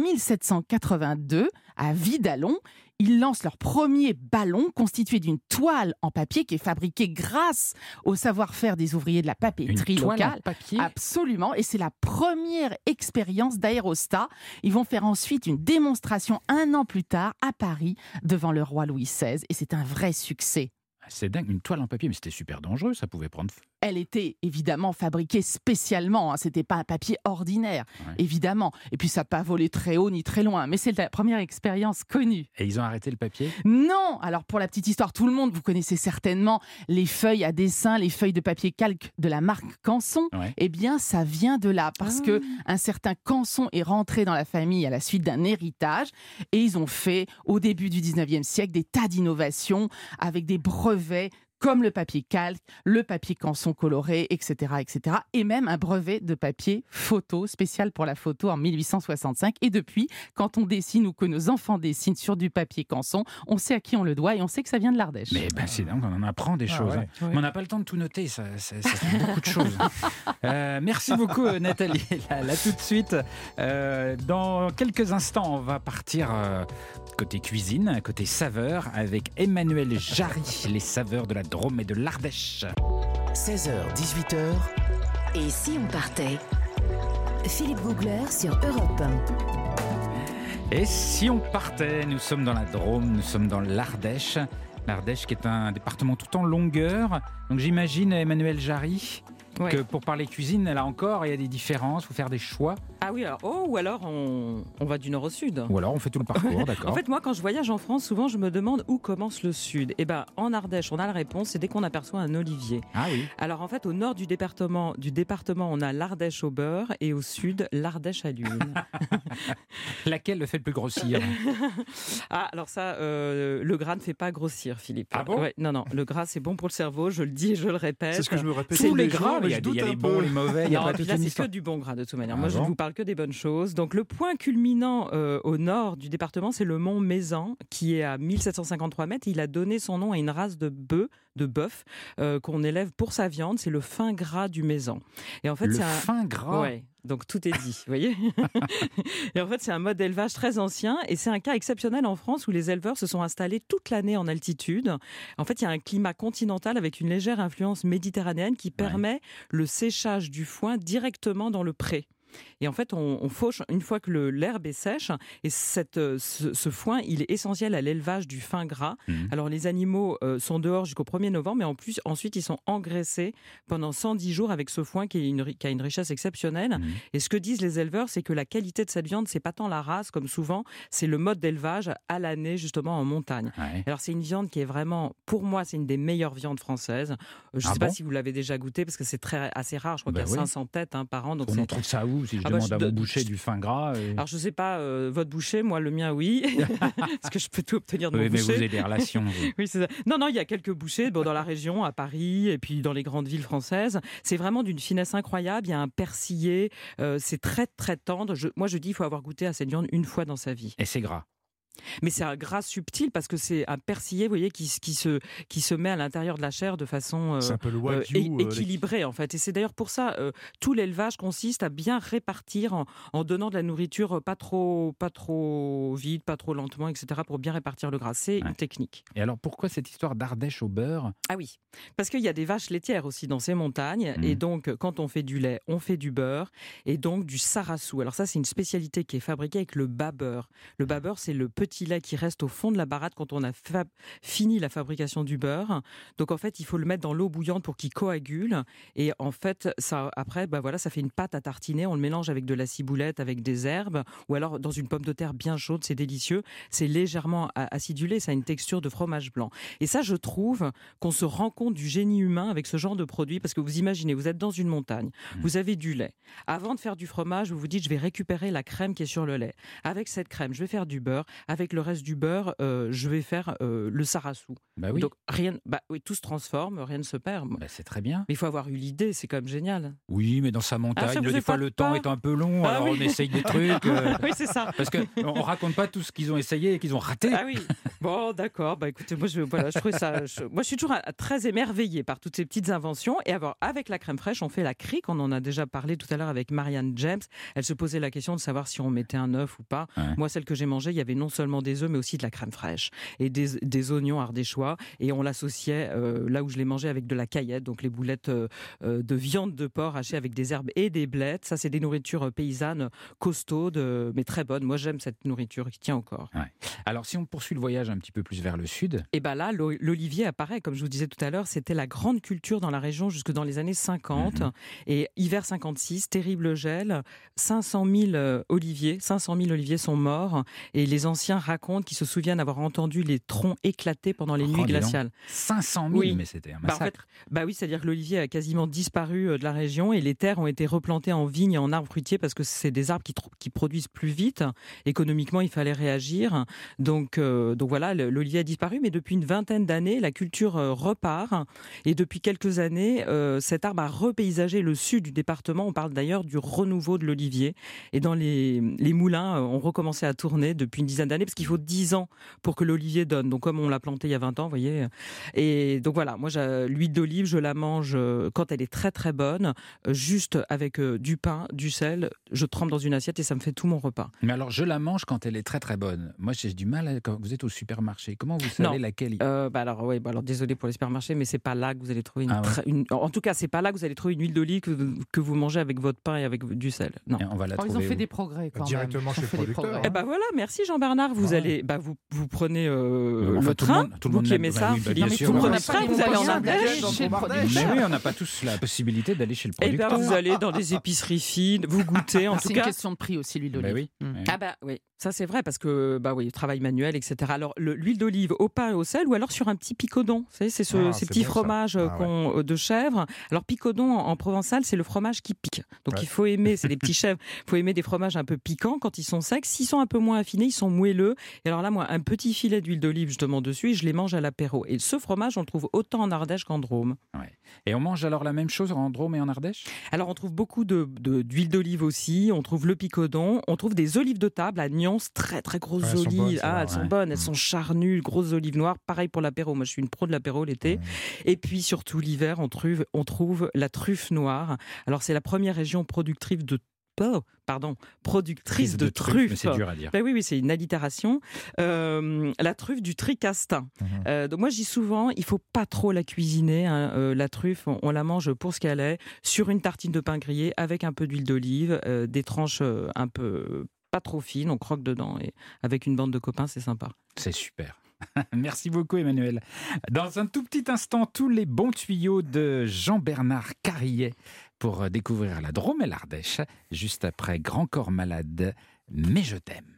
1782 à Vidalon. Ils lancent leur premier ballon constitué d'une toile en papier qui est fabriquée grâce au savoir-faire des ouvriers de la papeterie locale. Une toile en papier ? Absolument. Et c'est la première expérience d'aérostat. Ils vont faire ensuite une démonstration 1 an plus tard à Paris devant le roi Louis XVI. Et c'est un vrai succès. C'est dingue, une toile en papier, mais c'était super dangereux, ça pouvait prendre feu. Elle était évidemment fabriquée spécialement, c'était pas un papier ordinaire, évidemment. Et puis ça n'a pas volé très haut ni très loin, mais c'est la première expérience connue. Et ils ont arrêté le papier ? Non. Alors pour la petite histoire, tout le monde, vous connaissez certainement les feuilles à dessin, les feuilles de papier calque de la marque Canson. Ça vient de là, parce que un certain Canson est rentré dans la famille à la suite d'un héritage, et ils ont fait, au début du 19e siècle, des tas d'innovations avec des brevets comme le papier calque, le papier canson coloré, etc., etc. Et même un brevet de papier photo, spécial pour la photo en 1865. Et depuis, quand on dessine ou que nos enfants dessinent sur du papier canson, on sait à qui on le doit et on sait que ça vient de l'Ardèche. Mais c'est dingue, on en apprend des choses. Mais on n'a pas le temps de tout noter, ça fait beaucoup de choses. Merci beaucoup Nathalie. Là tout de suite, dans quelques instants, on va partir côté cuisine, côté saveur, avec Emmanuel Jarry, les saveurs de la Drôme et de l'Ardèche. 16h, 18h. Et si on partait ? Philippe Googler sur Europe 1. Et si on partait, nous sommes dans la Drôme, nous sommes dans l'Ardèche. L'Ardèche qui est un département tout en longueur. Donc j'imagine, Emmanuelle Jarry, que pour parler cuisine, là encore, il y a des différences, il faut faire des choix. Ah oui, ou alors on va du nord au sud. Ou alors on fait tout le parcours, d'accord. En fait, moi, quand je voyage en France, souvent je me demande où commence le sud. Et ben, en Ardèche, on a la réponse, c'est dès qu'on aperçoit un olivier. Ah oui. Alors en fait, au nord du département, on a l'Ardèche au beurre et au sud, l'Ardèche à l'huile. Laquelle le fait le plus grossir? Ah, alors ça, le gras ne fait pas grossir, Philippe. Ah bon? Ouais, non, le gras c'est bon pour le cerveau, je le dis et je le répète. C'est ce que je me répète. Tous les jours, gras, mais il y a je doute les un bons, peu. les mauvais, il y a Non, pas puis toute là, une c'est histoire. que du bon gras de toute manière. Ah Moi, je bon ne vous parle que des bonnes choses. Donc, le point culminant au nord du département, c'est le mont Mézan, qui est à 1753 mètres. Il a donné son nom à une race de bœuf qu'on élève pour sa viande. C'est le fin gras du Mézan. Et en fait, Le c'est fin gras. Ouais. Donc tout est dit, vous voyez. Et en fait, c'est un mode d'élevage très ancien et c'est un cas exceptionnel en France où les éleveurs se sont installés toute l'année en altitude. En fait, il y a un climat continental avec une légère influence méditerranéenne qui permet le séchage du foin directement dans le pré. Et en fait, on fauche une fois que l'herbe est sèche. Et ce foin, il est essentiel à l'élevage du fin gras. Alors, les animaux sont dehors jusqu'au 1er novembre, mais ensuite, ils sont engraissés pendant 110 jours avec ce foin qui a une richesse exceptionnelle. Et ce que disent les éleveurs, c'est que la qualité de cette viande, c'est pas tant la race, comme souvent, c'est le mode d'élevage à l'année, justement, en montagne. Ouais. Alors, c'est une viande qui est vraiment, pour moi, c'est une des meilleures viandes françaises. Je ne sais pas si vous l'avez déjà goûté, parce que c'est assez rare. Je crois qu'il y a 500 têtes par an. Donc on trouve ça où, si je demande à mon boucher du fin gras Alors, je ne sais pas, votre boucher, moi, le mien, oui. Parce que je peux tout obtenir de mon boucher. Mais vous avez des relations. Oui, c'est ça. Non, il y a quelques bouchers dans la région, à Paris, et puis dans les grandes villes françaises. C'est vraiment d'une finesse incroyable. Il y a un persillé. C'est très, très tendre. Moi, je dis qu'il faut avoir goûté à cette viande une fois dans sa vie. Et c'est gras. Mais c'est un gras subtil parce que c'est un persillé, vous voyez, qui se met à l'intérieur de la chair de façon équilibrée en fait. Et c'est d'ailleurs pour ça tout l'élevage consiste à bien répartir en donnant de la nourriture pas trop vite, pas trop lentement, etc. pour bien répartir le gras. C'est une technique. Et alors pourquoi cette histoire d'Ardèche au beurre? Ah oui, parce qu'il y a des vaches laitières aussi dans ces montagnes et donc quand on fait du lait, on fait du beurre et donc du sarassou. Alors ça c'est une spécialité qui est fabriquée avec le bas-beurre. Le bas-beurre c'est le petit lait qui reste au fond de la baratte quand on a fini la fabrication du beurre. Donc en fait, il faut le mettre dans l'eau bouillante pour qu'il coagule. Et en fait, ça, après, ça fait une pâte à tartiner. On le mélange avec de la ciboulette, avec des herbes, ou alors dans une pomme de terre bien chaude. C'est délicieux. C'est légèrement acidulé. Ça a une texture de fromage blanc. Et ça, je trouve qu'on se rend compte du génie humain avec ce genre de produit. Parce que vous imaginez, vous êtes dans une montagne, vous avez du lait. Avant de faire du fromage, vous vous dites, je vais récupérer la crème qui est sur le lait. Avec cette crème, je vais faire du beurre. Avec le reste du beurre, je vais faire le sarassou. Bah oui. Donc tout se transforme, rien ne se perd. Bah, c'est très bien. Mais il faut avoir eu l'idée, c'est quand même génial. Oui, mais dans sa montagne, des fois le temps est un peu long, alors on essaye des trucs. Oui, c'est ça. Parce qu'on raconte pas tout ce qu'ils ont essayé et qu'ils ont raté. Ah oui. Bon, d'accord. Écoutez, moi, je trouvais ça. Moi, je suis toujours très émerveillée par toutes ces petites inventions. Et avec la crème fraîche, on fait la crique. On en a déjà parlé tout à l'heure avec Marianne James. Elle se posait la question de savoir si on mettait un œuf ou pas. Ouais. Moi, celle que j'ai mangée, il y avait non seulement des œufs, mais aussi de la crème fraîche et des oignons ardéchois. Et on l'associait là où je l'ai mangé avec de la caillette, donc les boulettes de viande de porc hachées avec des herbes et des blettes. Ça, c'est des nourritures paysannes costaudes, mais très bonnes. Moi, j'aime cette nourriture qui tient encore. Ouais. Alors, si on poursuit le voyage un petit peu plus vers le sud. Et là, l'olivier apparaît, comme je vous disais tout à l'heure, c'était la grande culture dans la région jusque dans les années 50. Et hiver 56, terrible gel, 500 000 oliviers sont morts. Et les anciens racontent qu'ils se souviennent avoir entendu les troncs éclater pendant les nuits glaciales. 500 000, oui. Mais c'était un massacre. Oui, c'est-à-dire que l'olivier a quasiment disparu de la région et les terres ont été replantées en vignes et en arbres fruitiers parce que c'est des arbres qui produisent plus vite. Économiquement, il fallait réagir. Donc voilà, l'olivier a disparu, mais depuis une vingtaine d'années, la culture repart. Et depuis quelques années, cet arbre a repaysagé le sud du département. On parle d'ailleurs du renouveau de l'olivier. Et dans les moulins, on recommençait à tourner depuis une dizaine d'années parce qu'il faut 10 ans pour que l'olivier donne. Donc comme on l'a planté il y a 20 ans, vous voyez. Et donc voilà, moi l'huile d'olive, je la mange quand elle est très très bonne, juste avec du pain, du sel, je trempe dans une assiette et ça me fait tout mon repas. Mais alors je la mange quand elle est très très bonne. Moi j'ai du mal quand vous êtes au supermarché supermarchés? Comment vous savez laquelle alors désolé pour les supermarchés, mais c'est pas là que vous allez trouver en tout cas, c'est pas là que vous allez trouver une huile d'olive que vous mangez avec votre pain et avec du sel. Non. Et on va la trouver. Ils ont fait des progrès quand directement même. chez le producteur. Voilà, merci Jean-Bernard. Vous allez, vous prenez le tout train. le vous monde qui aimez ça, bien sûr. vous prenez le train, vous allez en Ardèche. Mais oui, on n'a pas tous la possibilité d'aller chez le Et producteur. vous allez dans des épiceries fines, vous goûtez en tout C'est cas. une question de prix aussi, l'huile d'olive. Oui, ça c'est vrai parce que travail manuel, etc. Alors l'huile d'olive au pain et au sel ou alors sur un petit picodon. Vous savez, c'est ces petits fromages de chèvre. Alors picodon en provençal, c'est le fromage qui pique. Donc il faut aimer, c'est des petits chèvres. Il faut aimer des fromages un peu piquants quand ils sont secs. S'ils sont un peu moins affinés, ils sont moelleux. Et alors là, moi, un petit filet d'huile d'olive justement dessus, et je les mange à l'apéro. Et ce fromage, on le trouve autant en Ardèche qu'en Drôme. Ouais. Et on mange alors la même chose en Drôme et en Ardèche? Alors on trouve beaucoup d'huile d'olive aussi. On trouve le picodon. On trouve des olives de table à Nyons, très très grosses olives. Elles sont bonnes, elles sont charnues, grosses olives noires. Pareil pour l'apéro. Moi, je suis une pro de l'apéro l'été. Et puis surtout l'hiver, on trouve la truffe noire. Alors c'est la première région productrice de truffes. C'est dur à dire. Oui, c'est une allitération. La truffe du Tricastin. Donc moi, je dis souvent, il faut pas trop la cuisiner. La truffe, on la mange pour ce qu'elle est, sur une tartine de pain grillé avec un peu d'huile d'olive, des tranches un peu pas trop fines, on croque dedans et avec une bande de copains, c'est sympa. C'est super. Merci beaucoup Emmanuel. Dans un tout petit instant, tous les bons tuyaux de Jean-Bernard Carillet pour découvrir la Drôme et l'Ardèche, juste après Grand Corps Malade, mais je t'aime.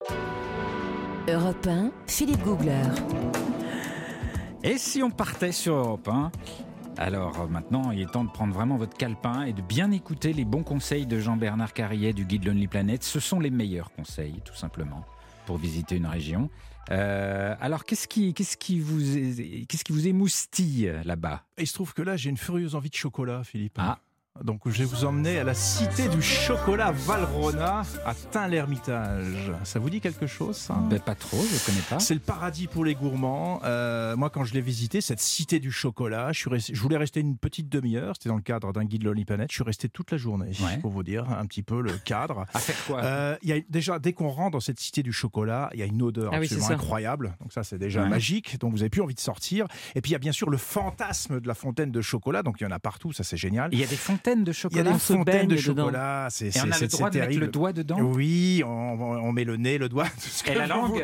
Europe 1, Philippe Googler. Et si on partait sur Europe 1? Alors maintenant, il est temps de prendre vraiment votre calepin et de bien écouter les bons conseils de Jean-Bernard Carillet du guide Lonely Planet. Ce sont les meilleurs conseils, tout simplement, pour visiter une région. Alors, qu'est-ce qui vous émoustille là-bas? Il se trouve que là, j'ai une furieuse envie de chocolat, Philippe. Donc je vais vous emmener à la cité du chocolat Valrhona à Tain-l'Hermitage. Ça vous dit quelque chose, ça? Pas trop, je ne connais pas. C'est le paradis pour les gourmands. Moi, quand je l'ai visité, cette cité du chocolat, je voulais rester une petite demi-heure. C'était dans le cadre d'un guide Lonely Planet. Je suis resté toute la journée, pour vous dire un petit peu le cadre. À faire quoi? Déjà, dès qu'on rentre dans cette cité du chocolat, il y a une odeur absolument incroyable. Donc ça, c'est déjà magique. Donc vous n'avez plus envie de sortir. Et puis il y a bien sûr le fantasme de la fontaine de chocolat. Donc il y en a partout, ça c'est génial. Il y a des fontaines de chocolat. Il y a des fontaines de chocolat. Et on a le droit de mettre le doigt dedans? Oui, on met le nez, le doigt. Et la langue.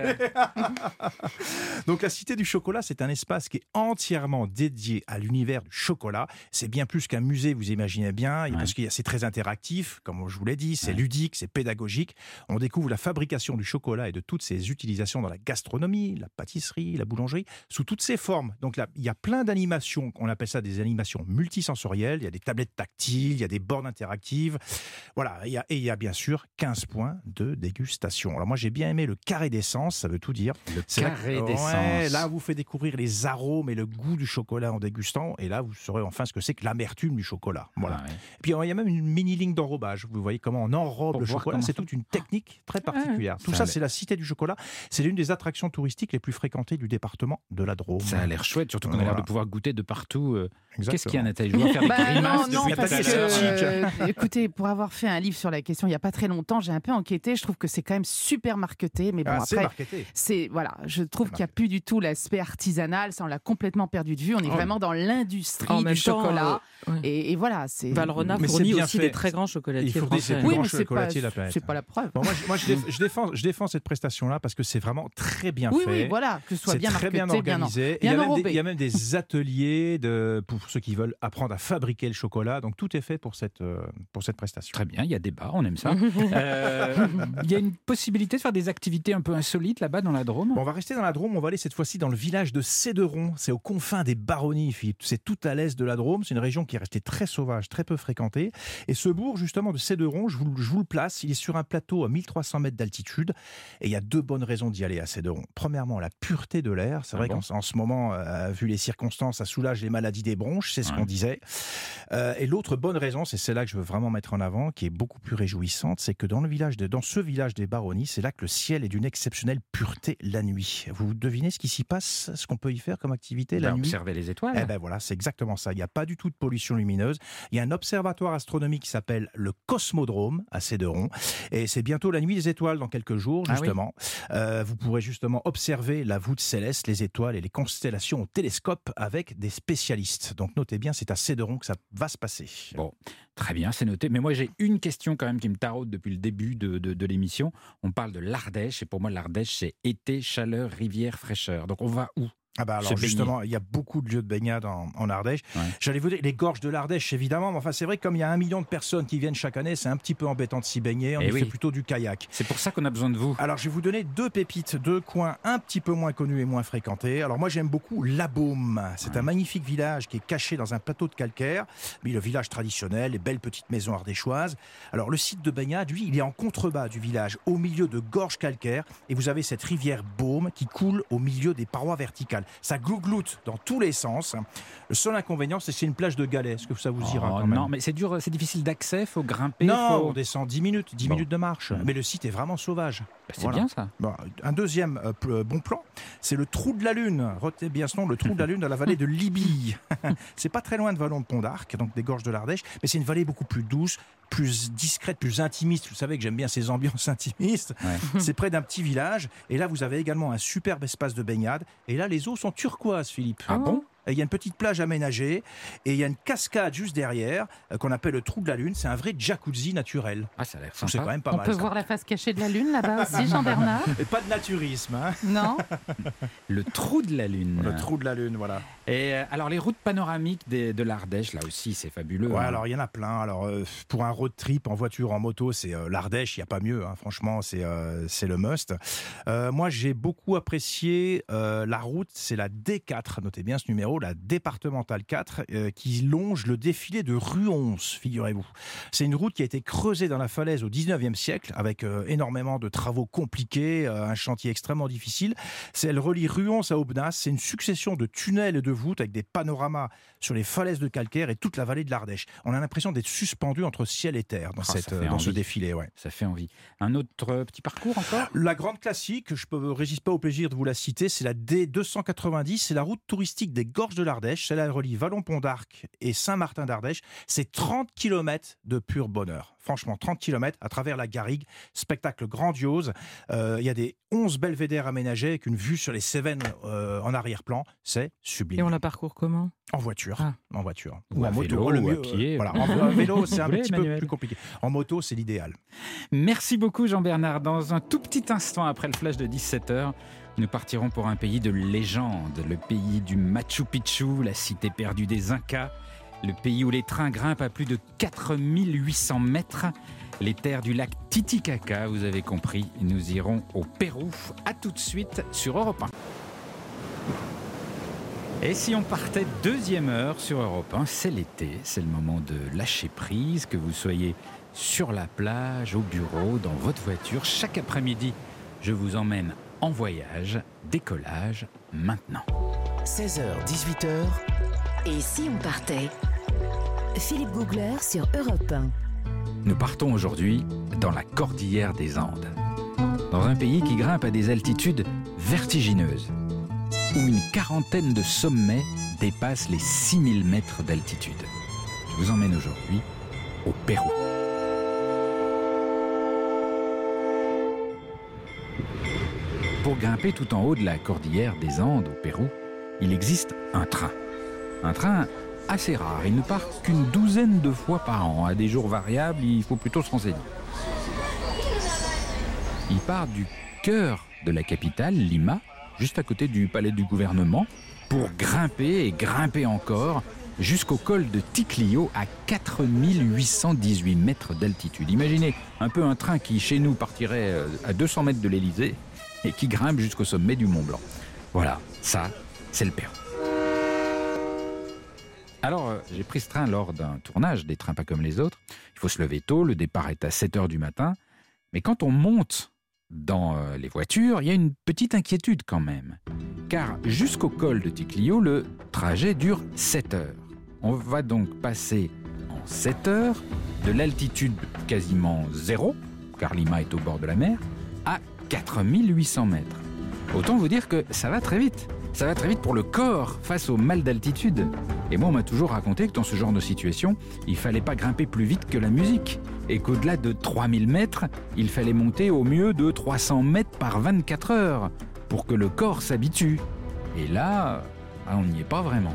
Donc la Cité du Chocolat, c'est un espace qui est entièrement dédié à l'univers du chocolat. C'est bien plus qu'un musée, vous imaginez bien, parce que c'est très interactif, comme je vous l'ai dit, c'est ludique, c'est pédagogique. On découvre la fabrication du chocolat et de toutes ses utilisations dans la gastronomie, la pâtisserie, la boulangerie, sous toutes ses formes. Donc là, il y a plein d'animations, on appelle ça des animations multisensorielles, il y a des tablettes tactiles, il y a des bornes interactives. Voilà, et il y a bien sûr 15 points de dégustation. Alors moi, j'ai bien aimé le carré d'essence, ça veut tout dire. Le carré d'essence. Là, vous fait découvrir les arômes et le goût du chocolat en dégustant. Et là, vous saurez enfin ce que c'est que l'amertume du chocolat. Voilà. Et puis, il y a même une mini-ligne d'enrobage. Vous voyez comment on enrobe le chocolat. C'est toute une technique très particulière. Tout ça, c'est la Cité du Chocolat. C'est l'une des attractions touristiques les plus fréquentées du département de la Drôme. Ça a l'air chouette, surtout qu'on a l'air de pouvoir goûter de partout. Qu'est-ce qu'il y a, Nathalie? Je vais faire des grimaces non, parce que, écoutez, pour avoir fait un livre sur la question il n'y a pas très longtemps, j'ai un peu enquêté. Je trouve que c'est quand même super marketé. Mais bon, après, je trouve qu'il n'y a plus du tout l'aspect artisanal. Ça, on l'a complètement perdu de vue. On est vraiment dans l'industrie du chocolat. Et voilà. Valrhona fournit aussi des très grands chocolatiers français. Oui, mais c'est pas la preuve. Bon, moi, je défends cette prestation-là parce que c'est vraiment très bien fait. Oui, voilà, que ce soit bien marketé, très bien organisé. Il y a même des ateliers pour ceux qui veulent apprendre à fabriquer le chocolat. Donc tout est fait pour cette prestation. Très bien, il y a des bars, on aime ça. Il y a une possibilité de faire des activités un peu insolites là-bas dans la Drôme? On va rester dans la Drôme, on va aller cette fois-ci dans le village de Céderon. C'est aux confins des Baronnies, Philippe. C'est tout à l'est de la Drôme. C'est une région qui est restée très sauvage, très peu fréquentée. Et ce bourg, justement, de Céderon, je vous le place. Il est sur un plateau à 1300 mètres d'altitude. Et il y a deux bonnes raisons d'y aller à Céderon. Premièrement, la pureté de l'air. C'est vrai qu'en ce moment, vu les circonstances, ça soulage les maladies des bronches. C'est ce qu'on disait. Et l'autre bonne raison, c'est celle-là que je veux vraiment mettre en avant, qui est beaucoup plus réjouissante, c'est que dans ce village des Baronnies, c'est là que le ciel est d'une exceptionnelle pureté la nuit. Vous devinez ce qui s'y passe, ce qu'on peut y faire comme activité la nuit ? Observer les étoiles. Eh ben voilà, c'est exactement ça. Il n'y a pas du tout de pollution lumineuse. Il y a un observatoire astronomique qui s'appelle le Cosmodrome à Céderon, et c'est bientôt la nuit des étoiles dans quelques jours, justement. Vous pourrez justement observer la voûte céleste, les étoiles et les constellations au télescope avec des spécialistes. Donc notez bien, c'est à Céderon que ça va se passer. Bon, très bien, c'est noté. Mais moi, j'ai une question quand même qui me taraude depuis le début de l'émission. On parle de l'Ardèche, et pour moi, l'Ardèche, c'est été, chaleur, rivière, fraîcheur. Donc on va où ? Alors justement, il y a beaucoup de lieux de baignade en Ardèche. Ouais. J'allais vous dire, les gorges de l'Ardèche, évidemment, mais enfin c'est vrai que comme il y a 1 million de personnes qui viennent chaque année, c'est un petit peu embêtant de s'y baigner. On fait plutôt du kayak. C'est pour ça qu'on a besoin de vous. Alors je vais vous donner 2 pépites, 2 coins un petit peu moins connus et moins fréquentés. Alors moi j'aime beaucoup La Baume. C'est un magnifique village qui est caché dans un plateau de calcaire. Mais le village traditionnel, les belles petites maisons ardéchoises. Alors le site de baignade, lui, il est en contrebas du village, au milieu de gorges calcaires. Et vous avez cette rivière Baume qui coule au milieu des parois verticales. Ça glougloute dans tous les sens. Le seul inconvénient, c'est que c'est une plage de galets. Est-ce que ça vous ira quand même ? Non, mais c'est dur, c'est difficile d'accès, il faut grimper. Non, on descend 10 minutes de marche. Mais le site est vraiment sauvage. C'est bien ça. Bon, un deuxième bon plan, c'est le Trou de la Lune. Retenez bien ce nom, le Trou de la Lune dans la vallée de Libye. C'est pas très loin de Vallon-de-Pont d'Arc, donc des gorges de l'Ardèche, mais c'est une vallée beaucoup plus douce, plus discrète, plus intimiste. Vous savez que j'aime bien ces ambiances intimistes. Ouais. C'est près d'un petit village. Et là, vous avez également un superbe espace de baignade. Et là, les eaux sont turquoises, Philippe. Ah bon ? Il y a une petite plage aménagée et il y a une cascade juste derrière qu'on appelle le Trou de la Lune. C'est un vrai jacuzzi naturel. Ah, ça a l'air sympa. C'est quand même pas mal. On peut voir la face cachée de la Lune là-bas aussi, Jean-Bernard. Et pas de naturisme, hein ? Non. Le Trou de la Lune. Le Trou de la Lune, voilà. Et alors les routes panoramiques de l'Ardèche, là aussi, c'est fabuleux. Ouais, alors il y en a plein. Alors pour un road trip en voiture, en moto, c'est l'Ardèche. Il n'y a pas mieux. Hein. Franchement, c'est le must. Moi, j'ai beaucoup apprécié la route. C'est la D4. Notez bien ce numéro, la départementale 4, qui longe le défilé de Ruons, figurez-vous. C'est une route qui a été creusée dans la falaise au 19e siècle, avec énormément de travaux compliqués, un chantier extrêmement difficile. Elle relie Ruons à Aubenas. C'est une succession de tunnels et de voûtes avec des panoramas sur les falaises de calcaire et toute la vallée de l'Ardèche. On a l'impression d'être suspendu entre ciel et terre dans ce défilé. Ouais. Ça fait envie. Un autre petit parcours encore ? La grande classique, je ne résiste pas au plaisir de vous la citer, c'est la D290, c'est la route touristique des gorges de l'Ardèche. Celle-là, elle relie Vallon-Pont d'Arc et Saint-Martin d'Ardèche. C'est 30 km de pur bonheur. Franchement, 30 km à travers la garrigue. Spectacle grandiose. Il y a des 11 belvédères aménagés avec une vue sur les Cévennes en arrière-plan. C'est sublime. Et on la parcourt comment ? En voiture. En voiture. Ou en moto, le mieux, ou à pied. Voilà. En vélo, c'est un petit Emmanuel. peu plus compliqué. En moto, c'est l'idéal. Merci beaucoup Jean-Bernard. Dans un tout petit instant après le flash de 17h, nous partirons pour un pays de légende, le pays du Machu Picchu, la cité perdue des Incas, le pays où les trains grimpent à plus de 4800 mètres, les terres du lac Titicaca, vous avez compris, nous irons au Pérou. À tout de suite sur Europe 1. Et si on partait deuxième heure sur Europe 1, c'est l'été, c'est le moment de lâcher prise, que vous soyez sur la plage, au bureau, dans votre voiture, chaque après-midi, je vous emmène en voyage, décollage, maintenant. 16h, 18h. Et si on partait ? Philippe Googler sur Europe 1. Nous partons aujourd'hui dans la cordillère des Andes, dans un pays qui grimpe à des altitudes vertigineuses, où une quarantaine de sommets dépassent les 6000 mètres d'altitude. Je vous emmène aujourd'hui au Pérou. Pour grimper tout en haut de la cordillère des Andes au Pérou, il existe un train. Un train assez rare, il ne part qu'une douzaine de fois par an. À des jours variables, il faut plutôt se renseigner. Il part du cœur de la capitale, Lima, juste à côté du palais du gouvernement, pour grimper et grimper encore jusqu'au col de Ticlio à 4818 mètres d'altitude. Imaginez un peu un train qui, chez nous, partirait à 200 mètres de l'Élysée et qui grimpe jusqu'au sommet du Mont Blanc. Voilà, ça, c'est le Pérou. Alors, j'ai pris ce train lors d'un tournage, des trains pas comme les autres. Il faut se lever tôt, le départ est à 7h du matin. Mais quand on monte dans les voitures, il y a une petite inquiétude quand même. Car jusqu'au col de Ticlio, le trajet dure 7 heures. On va donc passer en 7 heures, de l'altitude quasiment zéro, car Lima est au bord de la mer, à 4800 mètres. Autant vous dire que ça va très vite. Ça va très vite pour le corps face au mal d'altitude. Et moi, on m'a toujours raconté que dans ce genre de situation, il fallait pas grimper plus vite que la musique. Et qu'au-delà de 3000 mètres, il fallait monter au mieux de 300 mètres par 24 heures pour que le corps s'habitue. Et là, on n'y est pas vraiment.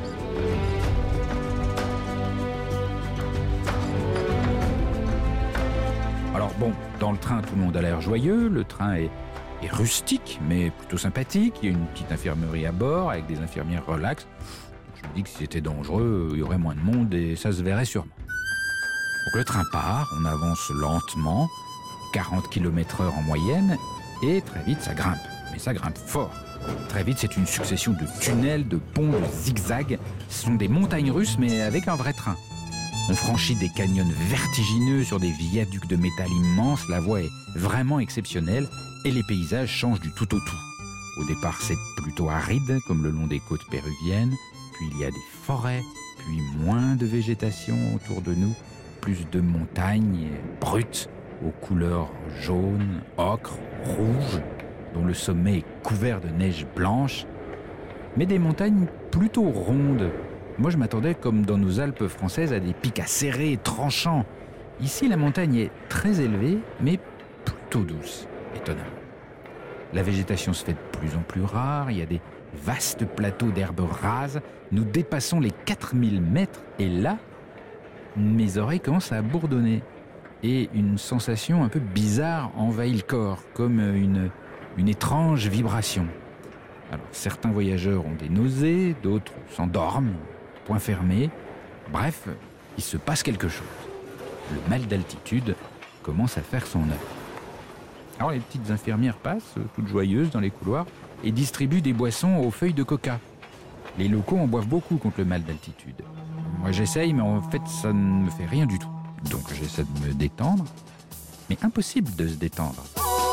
Alors bon, dans le train, tout le monde a l'air joyeux. Le train est rustique, mais plutôt sympathique. Il y a une petite infirmerie à bord avec des infirmières relax. Je me dis que si c'était dangereux, il y aurait moins de monde et ça se verrait sûrement. Donc le train part, on avance lentement, 40 km/h en moyenne, et très vite ça grimpe. Mais ça grimpe fort. Très vite, c'est une succession de tunnels, de ponts, de zigzags. Ce sont des montagnes russes, mais avec un vrai train. On franchit des canyons vertigineux sur des viaducs de métal immenses. La voie est vraiment exceptionnelle. Et les paysages changent du tout au tout. Au départ, c'est plutôt aride, comme le long des côtes péruviennes. Puis il y a des forêts, puis moins de végétation autour de nous. Plus de montagnes brutes, aux couleurs jaune, ocre, rouge, dont le sommet est couvert de neige blanche. Mais des montagnes plutôt rondes. Moi, je m'attendais, comme dans nos Alpes françaises, à des pics acérés et tranchants. Ici, la montagne est très élevée, mais plutôt douce. Étonnamment. La végétation se fait de plus en plus rare, il y a des vastes plateaux d'herbes rases, nous dépassons les 4000 mètres et là, mes oreilles commencent à bourdonner et une sensation un peu bizarre envahit le corps, comme une étrange vibration. Alors certains voyageurs ont des nausées, d'autres s'endorment, poings fermés, bref, il se passe quelque chose. Le mal d'altitude commence à faire son œuvre. Alors les petites infirmières passent, toutes joyeuses dans les couloirs, et distribuent des boissons aux feuilles de coca. Les locaux en boivent beaucoup contre le mal d'altitude. Moi j'essaye, mais en fait ça ne me fait rien du tout. Donc j'essaie de me détendre, mais impossible de se détendre.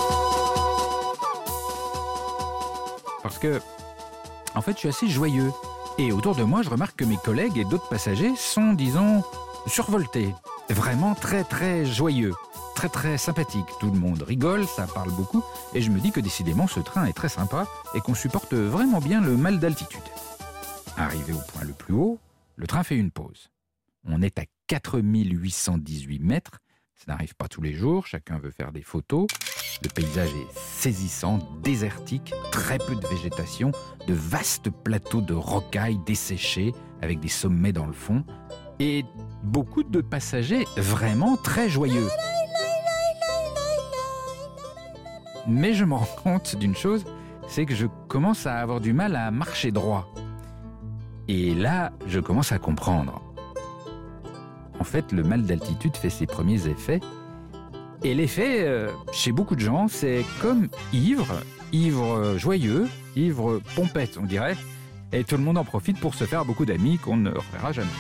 Parce que, en fait, je suis assez joyeux. Et autour de moi, je remarque que mes collègues et d'autres passagers sont, disons, survoltés. Vraiment très très joyeux. Très très sympathique, tout le monde rigole, ça parle beaucoup, et je me dis que décidément ce train est très sympa et qu'on supporte vraiment bien le mal d'altitude. Arrivé au point le plus haut, le train fait une pause. On est à 4818 mètres, ça n'arrive pas tous les jours, chacun veut faire des photos. Le paysage est saisissant, désertique, très peu de végétation, de vastes plateaux de rocailles desséchés avec des sommets dans le fond, et beaucoup de passagers vraiment très joyeux. Mais je me rends compte d'une chose, c'est que je commence à avoir du mal à marcher droit. Et là, je commence à comprendre. En fait, le mal d'altitude fait ses premiers effets. Et l'effet, chez beaucoup de gens, c'est comme ivre joyeux, ivre pompette, on dirait. Et tout le monde en profite pour se faire beaucoup d'amis qu'on ne reverra jamais.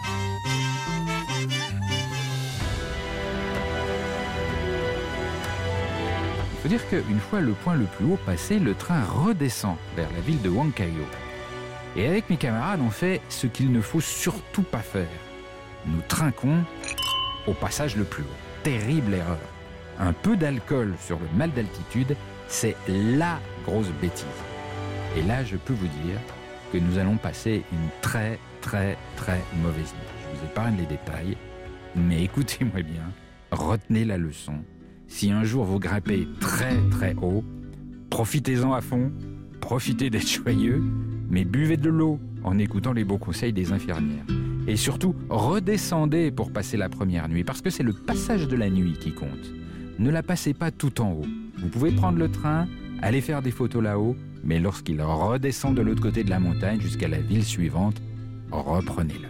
Il faut dire qu'une fois le point le plus haut passé, le train redescend vers la ville de Huancayo. Et avec mes camarades, on fait ce qu'il ne faut surtout pas faire. Nous trinquons au passage le plus haut. Terrible erreur. Un peu d'alcool sur le mal d'altitude, c'est la grosse bêtise. Et là, je peux vous dire que nous allons passer une très, très, très mauvaise nuit. Je vous épargne les détails, mais écoutez-moi bien, retenez la leçon. Si un jour vous grimpez très, très haut, profitez-en à fond, profitez d'être joyeux, mais buvez de l'eau en écoutant les bons conseils des infirmières. Et surtout, redescendez pour passer la première nuit, parce que c'est le passage de la nuit qui compte. Ne la passez pas tout en haut. Vous pouvez prendre le train, aller faire des photos là-haut, mais lorsqu'il redescend de l'autre côté de la montagne jusqu'à la ville suivante, reprenez-le.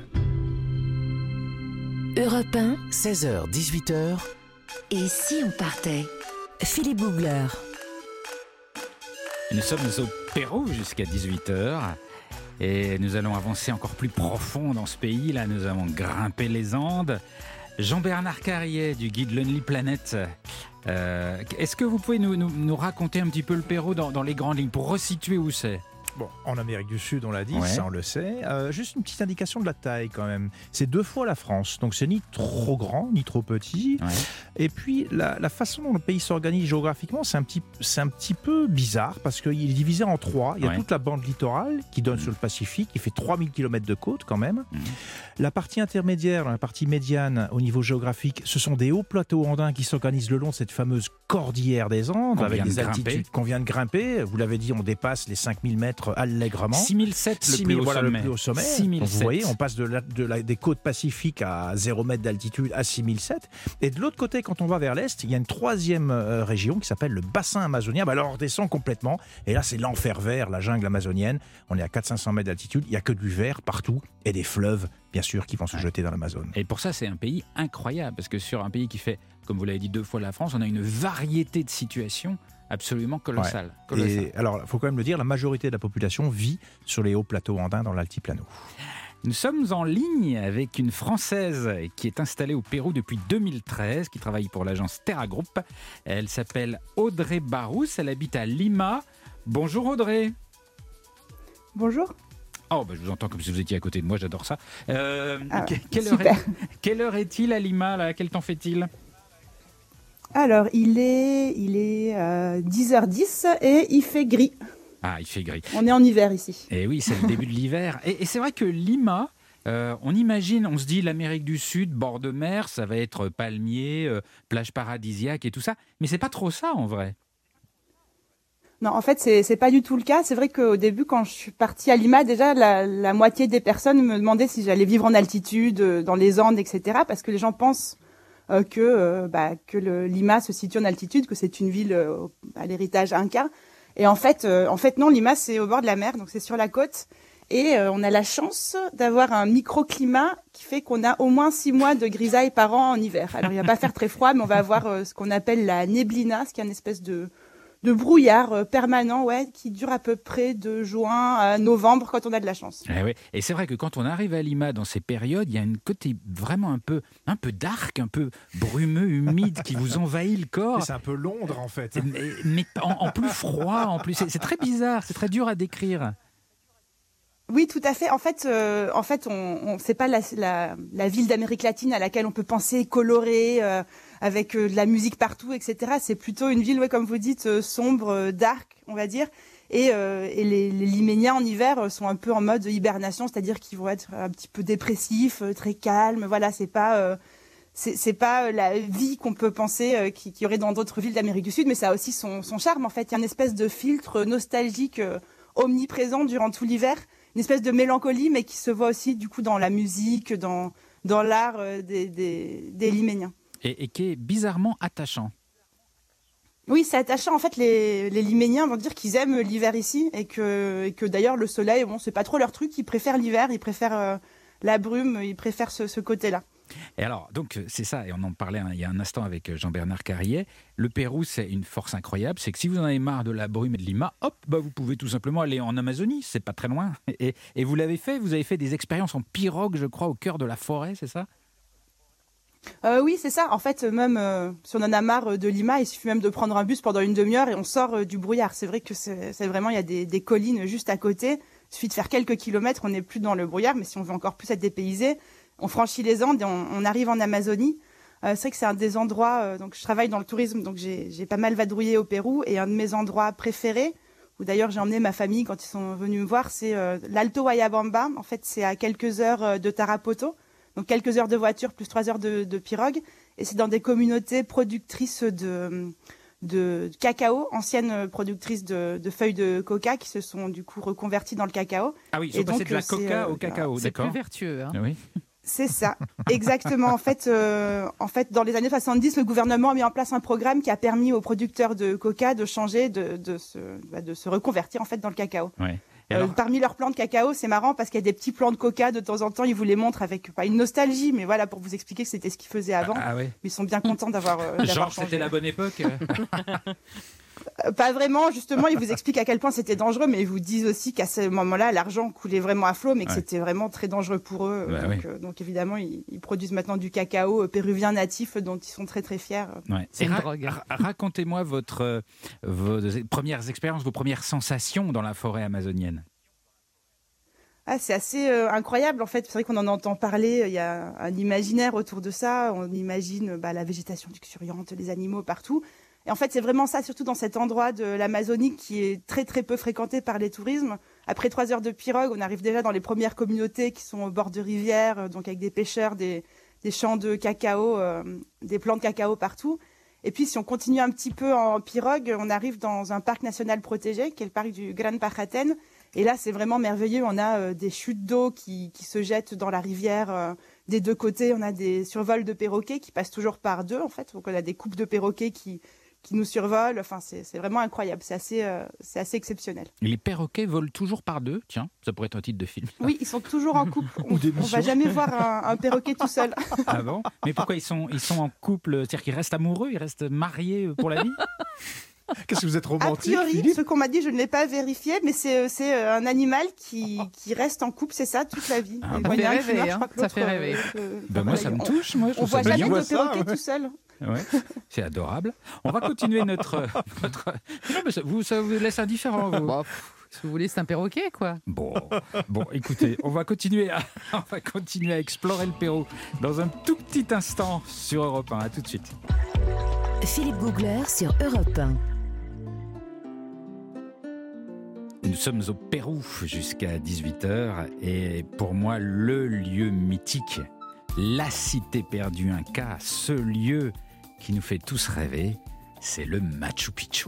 Europe 1, 16h, 18h. et si on partait? Philippe Googler. Nous sommes au Pérou jusqu'à 18h. Et nous allons avancer encore plus profond dans ce pays. Là, nous allons grimper les Andes. Jean-Bernard Carrier du guide Lonely Planet. Est-ce que vous pouvez nous raconter un petit peu le Pérou dans les grandes lignes pour resituer où c'est ? Bon, en Amérique du Sud, on l'a dit, Ouais. ça on le sait. Juste une petite indication de la taille quand même. C'est 2 fois la France, donc c'est ni trop grand ni trop petit. Ouais. Et puis la façon dont le pays s'organise géographiquement, c'est un petit peu bizarre parce qu'il est divisé en 3. Il y a Ouais. toute la bande littorale qui donne sur le Pacifique, qui fait 3000 km de côte quand même. La partie intermédiaire, la partie médiane au niveau géographique, ce sont des hauts plateaux andins qui s'organisent le long de cette fameuse cordillère des Andes Qu'on avec vient de des grimper. altitudes qu'on vient de grimper. Vous l'avez dit, on dépasse les 5000 mètres allègrement. 6007 le 6 plus 000, haut voilà, sommet. le plus haut sommet. 6007. Donc vous voyez, on passe des côtes pacifiques à 0 mètre d'altitude à 6007. Et de l'autre côté, quand on va vers l'est, il y a une troisième région qui s'appelle le bassin amazonien. Bah, là, on redescend complètement. Et là, c'est l'enfer vert, la jungle amazonienne. On est à 400-500 mètres d'altitude. Il n'y a que du vert partout et des fleuves, bien sûr, qui vont se jeter dans l'Amazone. Et pour ça, c'est un pays incroyable, parce que sur un pays qui fait, comme vous l'avez dit, 2 fois la France, on a une variété de situations absolument colossale. Et alors, il faut quand même le dire, la majorité de la population vit sur les hauts plateaux andins dans l'altiplano. Nous sommes en ligne avec une Française qui est installée au Pérou depuis 2013, qui travaille pour l'agence Terra Group. Elle s'appelle Audrey Barous, elle habite à Lima. Bonjour Audrey. Bonjour. Oh, je vous entends comme si vous étiez à côté de moi, j'adore ça. Super. Quelle heure est-il à Lima là? Quel temps fait-il? Alors, il est 10h10 et il fait gris. Ah, il fait gris. On est en hiver ici. Et oui, c'est le début de l'hiver. Et c'est vrai que Lima, on imagine, on se dit l'Amérique du Sud, bord de mer, ça va être palmiers, plage paradisiaque et tout ça. Mais c'est pas trop ça en vrai. Non, en fait, c'est pas du tout le cas. C'est vrai qu'au début, quand je suis partie à Lima, déjà, la moitié des personnes me demandaient si j'allais vivre en altitude, dans les Andes, etc. Parce que les gens pensent que Lima se situe en altitude, que c'est une ville à l'héritage inca. Et en fait, non, Lima, c'est au bord de la mer, donc c'est sur la côte. Et on a la chance d'avoir un microclimat qui fait qu'on a au moins 6 mois de grisaille par an en hiver. Alors, il va pas faire très froid, mais on va avoir ce qu'on appelle la neblina, ce qui est une espèce de brouillard permanent, qui dure à peu près de juin à novembre quand on a de la chance. Ouais. Et c'est vrai que quand on arrive à Lima dans ces périodes, il y a un côté vraiment un peu dark, un peu brumeux, humide qui vous envahit le corps. C'est un peu Londres en fait. Mais en plus froid, en plus. C'est très bizarre, c'est très dur à décrire. Oui, tout à fait. En fait, c'est pas la ville d'Amérique latine à laquelle on peut penser colorée, avec de la musique partout, etc. C'est plutôt une ville, comme vous dites, sombre, dark, on va dire. Et les Liméniens en hiver sont un peu en mode hibernation, c'est-à-dire qu'ils vont être un petit peu dépressifs, très calmes. Voilà, c'est pas la vie qu'on peut penser qu'il y aurait dans d'autres villes d'Amérique du Sud, mais ça a aussi son charme. En fait, il y a une espèce de filtre nostalgique omniprésent durant tout l'hiver. Une espèce de mélancolie, mais qui se voit aussi du coup dans la musique, dans l'art des Liméniens. Et qui est bizarrement attachant. Oui, c'est attachant. En fait, les Liméniens vont dire qu'ils aiment l'hiver ici et que d'ailleurs le soleil, c'est pas trop leur truc. Ils préfèrent l'hiver, ils préfèrent la brume, ils préfèrent ce côté-là. Et alors, donc, c'est ça, et on en parlait il y a un instant avec Jean-Bernard Carrier. Le Pérou, c'est une force incroyable. C'est que si vous en avez marre de la brume et de Lima, vous pouvez tout simplement aller en Amazonie. C'est pas très loin. Et vous l'avez fait, vous avez fait des expériences en pirogue, je crois, au cœur de la forêt, c'est ça? Oui, c'est ça. En fait, même si on en a marre de Lima, il suffit même de prendre un bus pendant une demi-heure et on sort du brouillard. C'est vrai que c'est vraiment, il y a des collines juste à côté. Il suffit de faire quelques kilomètres, on n'est plus dans le brouillard, mais si on veut encore plus être dépaysé, on franchit les Andes et on arrive en Amazonie. C'est vrai que c'est un des endroits, donc je travaille dans le tourisme, donc j'ai pas mal vadrouillé au Pérou, et un de mes endroits préférés, où d'ailleurs j'ai emmené ma famille quand ils sont venus me voir, c'est l'Alto Guayabamba. En fait, c'est à quelques heures de Tarapoto, donc quelques heures de voiture plus 3 heures de pirogue, et c'est dans des communautés productrices de cacao, anciennes productrices de feuilles de coca qui se sont du coup reconverties dans le cacao. Ah oui, ils sont passés de la coca au cacao, C'est d'accord. plus vertueux. Hein. Oui. C'est ça, exactement. En fait, dans les années 70, le gouvernement a mis en place un programme qui a permis aux producteurs de coca de changer, de se reconvertir en fait dans le cacao. Ouais. Alors... parmi leurs plants de cacao, c'est marrant parce qu'il y a des petits plants de coca de temps en temps. Ils vous les montrent avec pas une nostalgie, mais voilà pour vous expliquer que c'était ce qu'ils faisaient avant. Ah ouais. Ils sont bien contents d'avoir Genre changé. c'était la bonne époque. Pas vraiment, justement, ils vous expliquent à quel point c'était dangereux, mais ils vous disent aussi qu'à ce moment-là, l'argent coulait vraiment à flot, mais que c'était vraiment très dangereux pour eux. Donc évidemment, ils produisent maintenant du cacao péruvien natif, dont ils sont très très fiers. Ouais. C'est une drogue. Racontez-moi vos premières expériences, vos premières sensations dans la forêt amazonienne. Ah, c'est assez incroyable en fait. C'est vrai qu'on en entend parler. Il y a un imaginaire autour de ça. On imagine la végétation luxuriante, les animaux partout. Et en fait, c'est vraiment ça, surtout dans cet endroit de l'Amazonie qui est très très peu fréquenté par les tourismes. Après 3 heures de pirogue, on arrive déjà dans les premières communautés qui sont au bord de rivières, donc avec des pêcheurs, des champs de cacao, des plants de cacao partout. Et puis, si on continue un petit peu en pirogue, on arrive dans un parc national protégé, qui est le parc du Gran Pajaten. Et là, c'est vraiment merveilleux. On a des chutes d'eau qui se jettent dans la rivière des deux côtés. On a des survols de perroquets qui passent toujours par deux, en fait. Donc, on a des couples de perroquets qui nous survolent. Enfin, c'est vraiment incroyable. C'est assez exceptionnel. Et les perroquets volent toujours par deux. Tiens, ça pourrait être un titre de film. Oui, ils sont toujours en couple. On ne va jamais voir un perroquet tout seul. Ah bon ? Mais pourquoi ils sont en couple ? C'est-à-dire qu'ils restent amoureux ? Ils restent mariés pour la vie ? Qu'est-ce que vous êtes romantique, A priori, Philippe ? ce qu'on m'a dit, je ne l'ai pas vérifié, mais c'est un animal qui reste en couple, c'est ça, toute la vie. Ah, Et ça quand il y fait en a un qui rêver, meurt, je hein. crois que Ça l'autre, fait rêver. Moi, ça me touche. Moi, je On trouve voit ça jamais mignon. de perroquet tout seul. Ouais, c'est adorable. On va continuer notre... Non, mais ça vous laisse indifférent, vous. Bon, si vous voulez, c'est un perroquet, quoi. Bon, écoutez, on va continuer à explorer le Pérou dans un tout petit instant sur Europe 1. À tout de suite. Philippe Googler sur Europe 1. Nous sommes au Pérou jusqu'à 18h et pour moi, le lieu mythique, la cité perdue Inca, ce lieu qui nous fait tous rêver, c'est le Machu Picchu.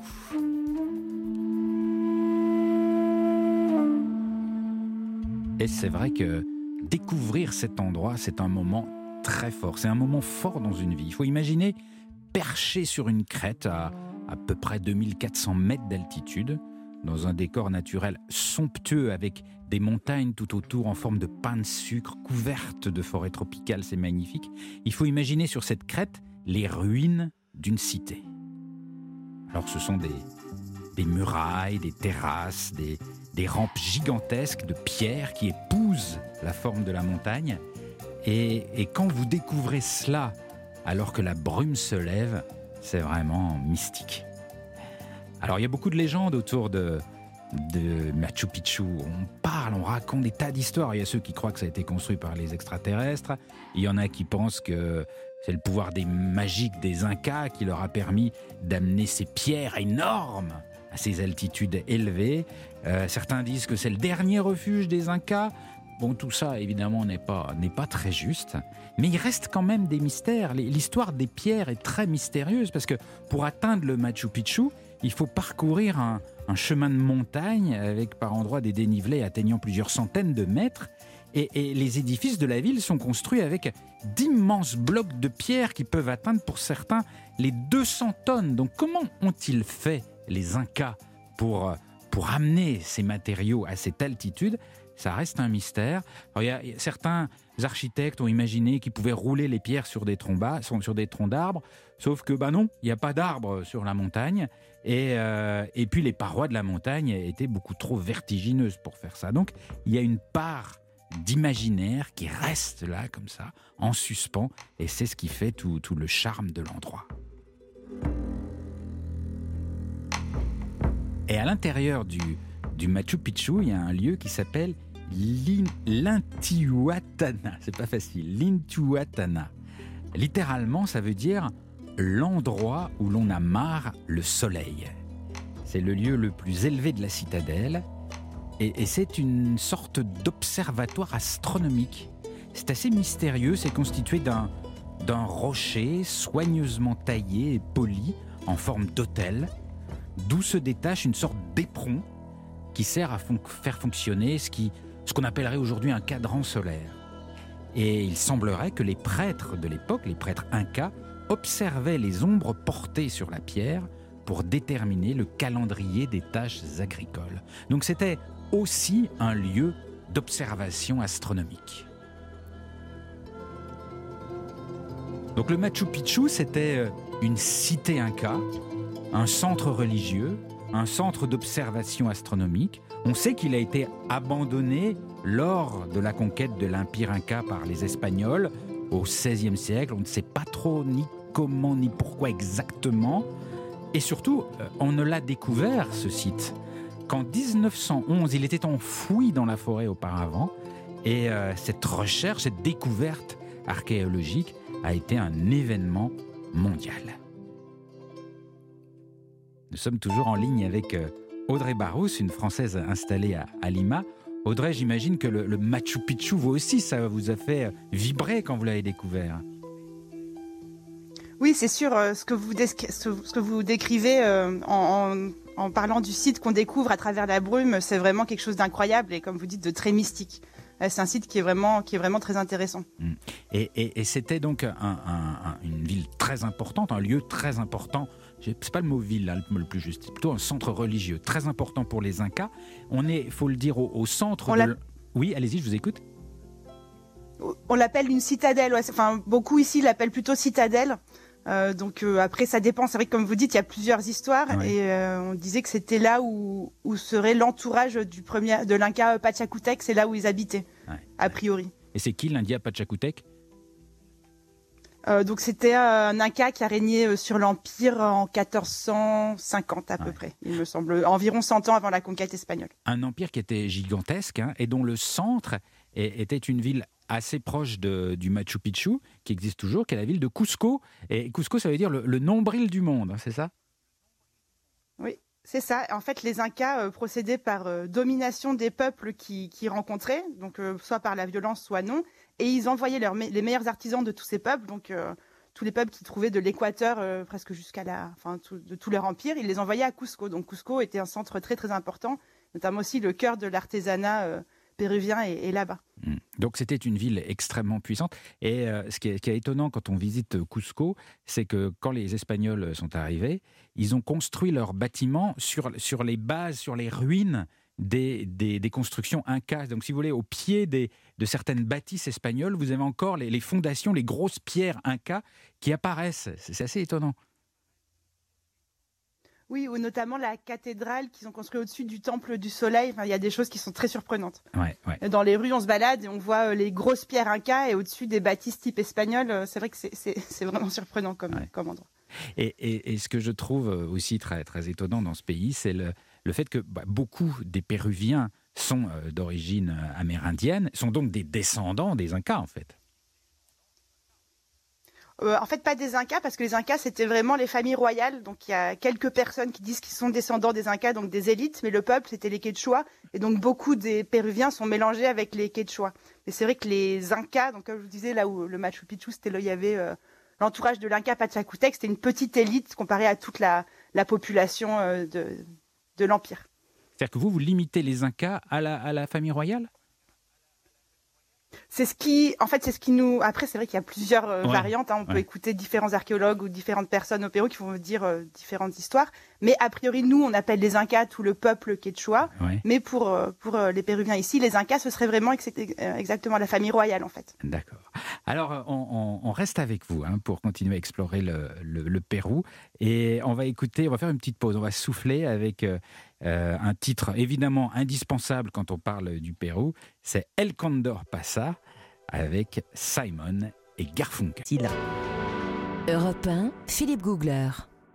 Et c'est vrai que découvrir cet endroit, c'est un moment très fort. C'est un moment fort dans une vie. Il faut imaginer perché sur une crête à peu près 2400 mètres d'altitude, dans un décor naturel somptueux avec des montagnes tout autour en forme de pain de sucre couvertes de forêts tropicales, c'est magnifique. Il faut imaginer sur cette crête les ruines d'une cité. Alors ce sont des murailles, des terrasses, des rampes gigantesques de pierre qui épousent la forme de la montagne. Et quand vous découvrez cela alors que la brume se lève, c'est vraiment mystique. Alors il y a beaucoup de légendes autour de Machu Picchu. On parle, on raconte des tas d'histoires. Il y a ceux qui croient que ça a été construit par les extraterrestres. Il y en a qui pensent que c'est le pouvoir magique des Incas qui leur a permis d'amener ces pierres énormes à ces altitudes élevées. Certains disent que c'est le dernier refuge des Incas. Bon, tout ça, évidemment, n'est pas très juste. Mais il reste quand même des mystères. L'histoire des pierres est très mystérieuse parce que pour atteindre le Machu Picchu, il faut parcourir un chemin de montagne avec par endroits des dénivelés atteignant plusieurs centaines de mètres. Et les édifices de la ville sont construits avec d'immenses blocs de pierre qui peuvent atteindre pour certains les 200 tonnes. Donc comment ont-ils fait, les Incas, pour amener ces matériaux à cette altitude ? Ça reste un mystère. Alors, certains architectes ont imaginé qu'ils pouvaient rouler les pierres sur des troncs d'arbres, sauf que non, il n'y a pas d'arbres sur la montagne, et puis les parois de la montagne étaient beaucoup trop vertigineuses pour faire ça. Donc il y a une part d'imaginaire qui reste là, comme ça, en suspens, et c'est ce qui fait tout le charme de l'endroit. Et à l'intérieur du Machu Picchu, il y a un lieu qui s'appelle l'Intihuatana. C'est pas facile, l'Intihuatana. Littéralement, ça veut dire l'endroit où l'on amarre le soleil. C'est le lieu le plus élevé de la citadelle et c'est une sorte d'observatoire astronomique. C'est assez mystérieux, c'est constitué d'un rocher soigneusement taillé et poli en forme d'autel, d'où se détache une sorte d'éperon qui sert à faire fonctionner ce qu'on appellerait aujourd'hui un cadran solaire. Et il semblerait que les prêtres de l'époque, les prêtres incas, observaient les ombres portées sur la pierre pour déterminer le calendrier des tâches agricoles. Donc c'était aussi un lieu d'observation astronomique. Donc le Machu Picchu, c'était une cité inca, un centre religieux, un centre d'observation astronomique. On sait qu'il a été abandonné lors de la conquête de l'Empire Inca par les Espagnols au XVIe siècle. On ne sait pas trop ni comment ni pourquoi exactement. Et surtout, on ne l'a découvert, ce site, qu'en 1911. Il était enfoui dans la forêt auparavant. Et cette recherche, cette découverte archéologique a été un événement mondial. Nous sommes toujours en ligne avec Audrey Barrousse, une Française installée à Lima. Audrey, j'imagine que le Machu Picchu, vous aussi, ça vous a fait vibrer quand vous l'avez découvert. Oui, c'est sûr, ce que vous décrivez en parlant du site qu'on découvre à travers la brume, c'est vraiment quelque chose d'incroyable et, comme vous dites, de très mystique. C'est un site qui est vraiment très intéressant. Et c'était donc une ville très importante, un lieu très important. C'est pas le mot ville là, le plus juste, c'est plutôt un centre religieux très important pour les Incas. On est, faut le dire, au centre Oui, allez-y, je vous écoute. On l'appelle une citadelle, ouais. Enfin, beaucoup ici l'appellent plutôt citadelle. Après, ça dépend. C'est vrai que, comme vous dites, il y a plusieurs histoires. Ouais. Et on disait que c'était là où serait l'entourage de l'Inca Pachacutec. C'est là où ils habitaient, a priori. Et c'est qui l'India Pachacutec ? Donc c'était un Inca qui a régné sur l'Empire en 1450 à peu près, il me semble, environ 100 ans avant la conquête espagnole. Un empire qui était gigantesque et dont le centre était une ville assez proche du Machu Picchu, qui existe toujours, qui est la ville de Cusco. Et Cusco, ça veut dire le nombril du monde, c'est ça ? Oui, c'est ça. En fait, les Incas procédaient par domination des peuples qu'ils rencontraient, donc soit par la violence, soit non. Et ils envoyaient les meilleurs artisans de tous ces peuples, donc tous les peuples qu'ils trouvaient de l'équateur presque de tout leur empire, ils les envoyaient à Cusco. Donc Cusco était un centre très très important, notamment aussi le cœur de l'artisanat péruvien est là-bas. Donc c'était une ville extrêmement puissante. Et ce qui est étonnant quand on visite Cusco, c'est que quand les Espagnols sont arrivés, ils ont construit leurs bâtiments sur les bases, sur les ruines des constructions incas. Donc si vous voulez, au pied de certaines bâtisses espagnoles, vous avez encore les fondations, les grosses pierres incas qui apparaissent. C'est assez étonnant. Oui, ou notamment la cathédrale qu'ils ont construite au-dessus du temple du soleil. Enfin, il y a des choses qui sont très surprenantes. Ouais. Dans les rues, on se balade et on voit les grosses pierres incas et au-dessus des bâtisses type espagnol. C'est vrai que c'est vraiment surprenant comme endroit. Et ce que je trouve aussi très, très étonnant dans ce pays, c'est le fait que beaucoup des Péruviens sont d'origine amérindienne, sont donc des descendants des Incas en fait. En fait, pas des Incas, parce que les Incas, c'était vraiment les familles royales. Donc, il y a quelques personnes qui disent qu'ils sont descendants des Incas, donc des élites, mais le peuple, c'était les Quechua. Et donc, beaucoup des Péruviens sont mélangés avec les Quechua. Mais c'est vrai que les Incas, donc comme je vous disais, là où le Machu Picchu, c'était là où il y avait l'entourage de l'Inca Pachacutec, c'était une petite élite comparée à toute la population de l'Empire. C'est-à-dire que vous limitez les Incas à la famille royale ? C'est ce qui nous. Après, c'est vrai qu'il y a plusieurs variantes. On peut écouter différents archéologues ou différentes personnes au Pérou qui vont dire différentes histoires. Mais a priori, nous, on appelle les Incas tout le peuple quechua. Mais pour les Péruviens ici, les Incas, ce serait vraiment exactement la famille royale, en fait. D'accord. Alors, on reste avec vous pour continuer à explorer le Pérou. Et on va faire une petite pause. On va souffler avec un titre évidemment indispensable quand on parle du Pérou. C'est El Condor Pasa avec Simon et Garfunkel. Europe 1, Philippe Googler.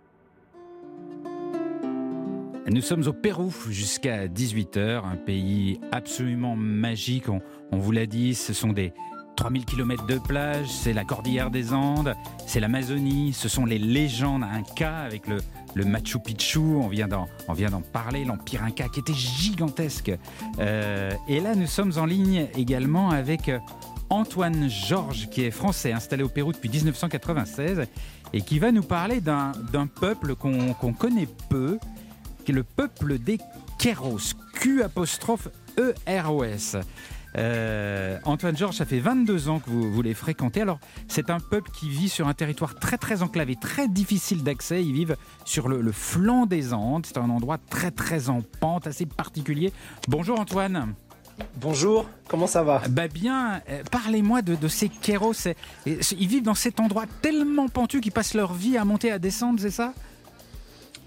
Nous sommes au Pérou jusqu'à 18h, un pays absolument magique. On vous l'a dit, ce sont des 3000 km de plage, c'est la Cordillère des Andes, c'est l'Amazonie, ce sont les légendes Inca avec le Machu Picchu, on vient d'en parler, l'Empire Inca qui était gigantesque. Et là, nous sommes en ligne également avec Antoine Georges, qui est français, installé au Pérou depuis 1996, et qui va nous parler d'un peuple qu'on connaît peu, qui est le peuple des Queros, Q''E-R-O-S. Antoine Georges, ça fait 22 ans que vous les fréquentez. Alors, c'est un peuple qui vit sur un territoire très très enclavé, très difficile d'accès. Ils vivent sur le flanc des Andes. C'est un endroit très très en pente, assez particulier. Bonjour Antoine. Bonjour, comment ça va ? Bien, parlez-moi de ces Queros. Ils vivent dans cet endroit tellement pentu qu'ils passent leur vie à monter et à descendre, c'est ça ?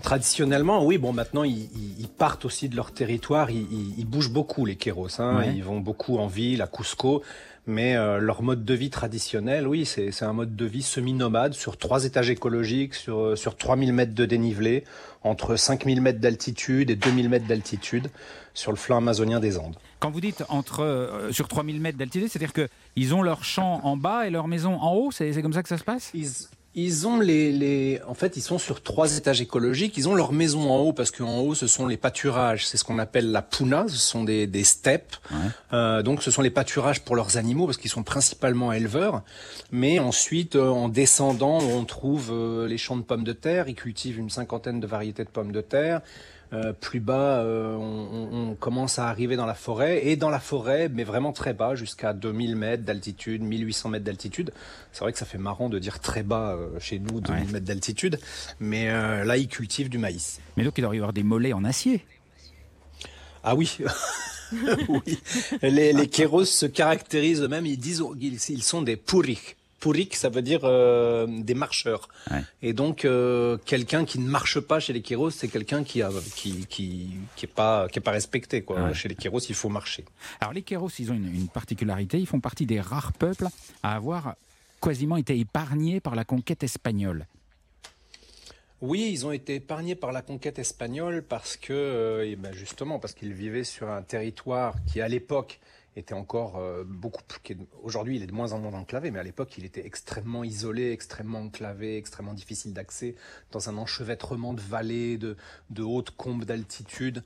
Traditionnellement, oui. Bon, maintenant, ils partent aussi de leur territoire. Ils bougent beaucoup, les Kéros. Ouais. Ils vont beaucoup en ville, à Cusco. Mais leur mode de vie traditionnel, oui, c'est un mode de vie semi-nomade sur 3 étages écologiques, sur 3000 mètres de dénivelé, entre 5000 mètres d'altitude et 2000 mètres d'altitude, sur le flanc amazonien des Andes. Quand vous dites sur 3000 mètres d'altitude, c'est-à-dire qu'ils ont leur champ en bas et leur maison en haut, c'est comme ça que ça se passe? Ils ont en fait, ils sont sur 3 étages écologiques. Ils ont leur maison en haut parce qu'en haut, ce sont les pâturages. C'est ce qu'on appelle la puna. Ce sont des steppes. Ouais. Donc, ce sont les pâturages pour leurs animaux parce qu'ils sont principalement éleveurs. Mais ensuite, en descendant, on trouve les champs de pommes de terre. Ils cultivent une 50aine de variétés de pommes de terre. Plus bas, on commence à arriver dans la forêt. Et dans la forêt, mais vraiment très bas, jusqu'à 2000 mètres d'altitude, 1800 mètres d'altitude. C'est vrai que ça fait marrant de dire très bas chez nous, 2000 mètres d'altitude. Mais là, ils cultivent du maïs. Mais donc, il doit y avoir des mollets en acier. Ah oui. Oui. Les Kéros se caractérisent eux-mêmes, ils disent ils sont des purik. Purik, ça veut dire des marcheurs. Ouais. Et donc, quelqu'un qui ne marche pas chez les Kéros, c'est quelqu'un qui est pas respecté, quoi. Ouais. Chez les Kéros, il faut marcher. Alors, les Kéros, ils ont une particularité. Ils font partie des rares peuples à avoir quasiment été épargnés par la conquête espagnole. Oui, ils ont été épargnés par la conquête espagnole parce que, justement, parce qu'ils vivaient sur un territoire qui, à l'époque, était encore beaucoup plus... Aujourd'hui, il est de moins en moins enclavé, mais à l'époque, il était extrêmement isolé, extrêmement enclavé, extrêmement difficile d'accès, dans un enchevêtrement de vallées, de hautes combes d'altitude,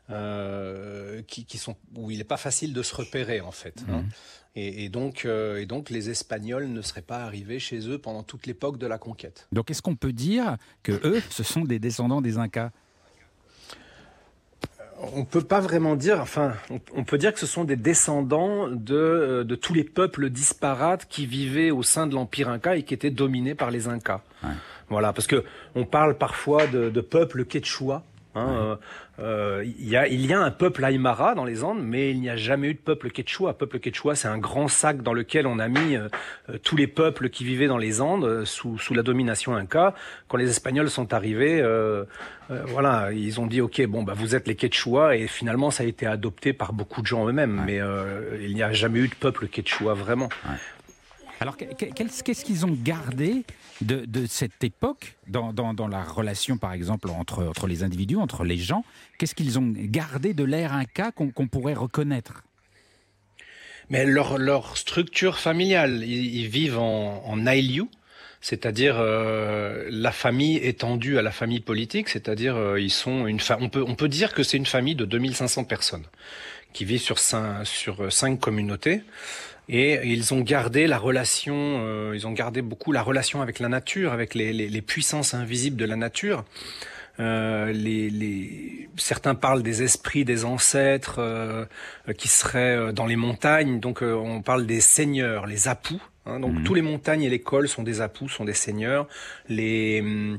où il n'est pas facile de se repérer, en fait. Hein. Et donc, les Espagnols ne seraient pas arrivés chez eux pendant toute l'époque de la conquête. Donc, est-ce qu'on peut dire que eux, ce sont des descendants des Incas ? On peut pas vraiment dire, enfin, on peut dire que ce sont des descendants de tous les peuples disparates qui vivaient au sein de l'Empire Inca et qui étaient dominés par les Incas. Ouais. Voilà, parce que on parle parfois de peuples quechua. Hein, il y a un peuple Aymara dans les Andes, mais il n'y a jamais eu de peuple quechua. Peuple quechua, c'est un grand sac dans lequel on a mis tous les peuples qui vivaient dans les Andes sous la domination inca. Quand les Espagnols sont arrivés, voilà, ils ont dit ok, bon bah vous êtes les quechua, et finalement ça a été adopté par beaucoup de gens eux-mêmes. Ouais. Mais il n'y a jamais eu de peuple quechua vraiment. Ouais. Alors, qu'est-ce qu'ils ont gardé de cette époque dans la relation, par exemple, entre les individus, entre les gens? Qu'est-ce qu'ils ont gardé de l'ère Inca qu'on pourrait reconnaître? Mais leur structure familiale, ils vivent en ayllu, c'est-à-dire la famille étendue à la famille politique, c'est-à-dire ils sont on peut dire que c'est une famille de 2500 personnes qui vivent sur 5 communautés. Et ils ont gardé la relation, ils ont gardé beaucoup la relation avec la nature, avec les puissances invisibles de la nature. Certains parlent des esprits des ancêtres qui seraient dans les montagnes. Donc on parle des seigneurs, les apous. Hein, donc tous les montagnes et les cols sont des apous, sont des seigneurs. La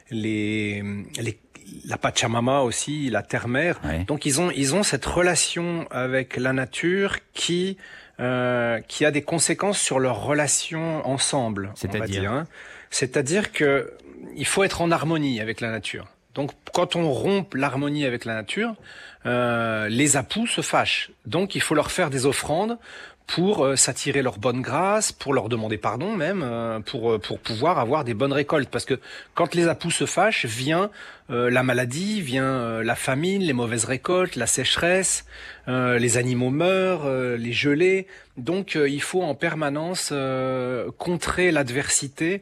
Pachamama aussi, la terre-mère. Ouais. Donc ils ont cette relation avec la nature qui a des conséquences sur leur relation ensemble. C'est-à-dire, hein. C'est-à-dire que il faut être en harmonie avec la nature. Donc, quand on rompt l'harmonie avec la nature, les apous se fâchent. Donc, il faut leur faire des offrandes pour s'attirer leur bonne grâce, pour leur demander pardon même, pour pouvoir avoir des bonnes récoltes. Parce que quand les apous se fâchent, vient la maladie, vient la famine, les mauvaises récoltes, la sécheresse, les animaux meurent, les gelées. Donc il faut en permanence contrer l'adversité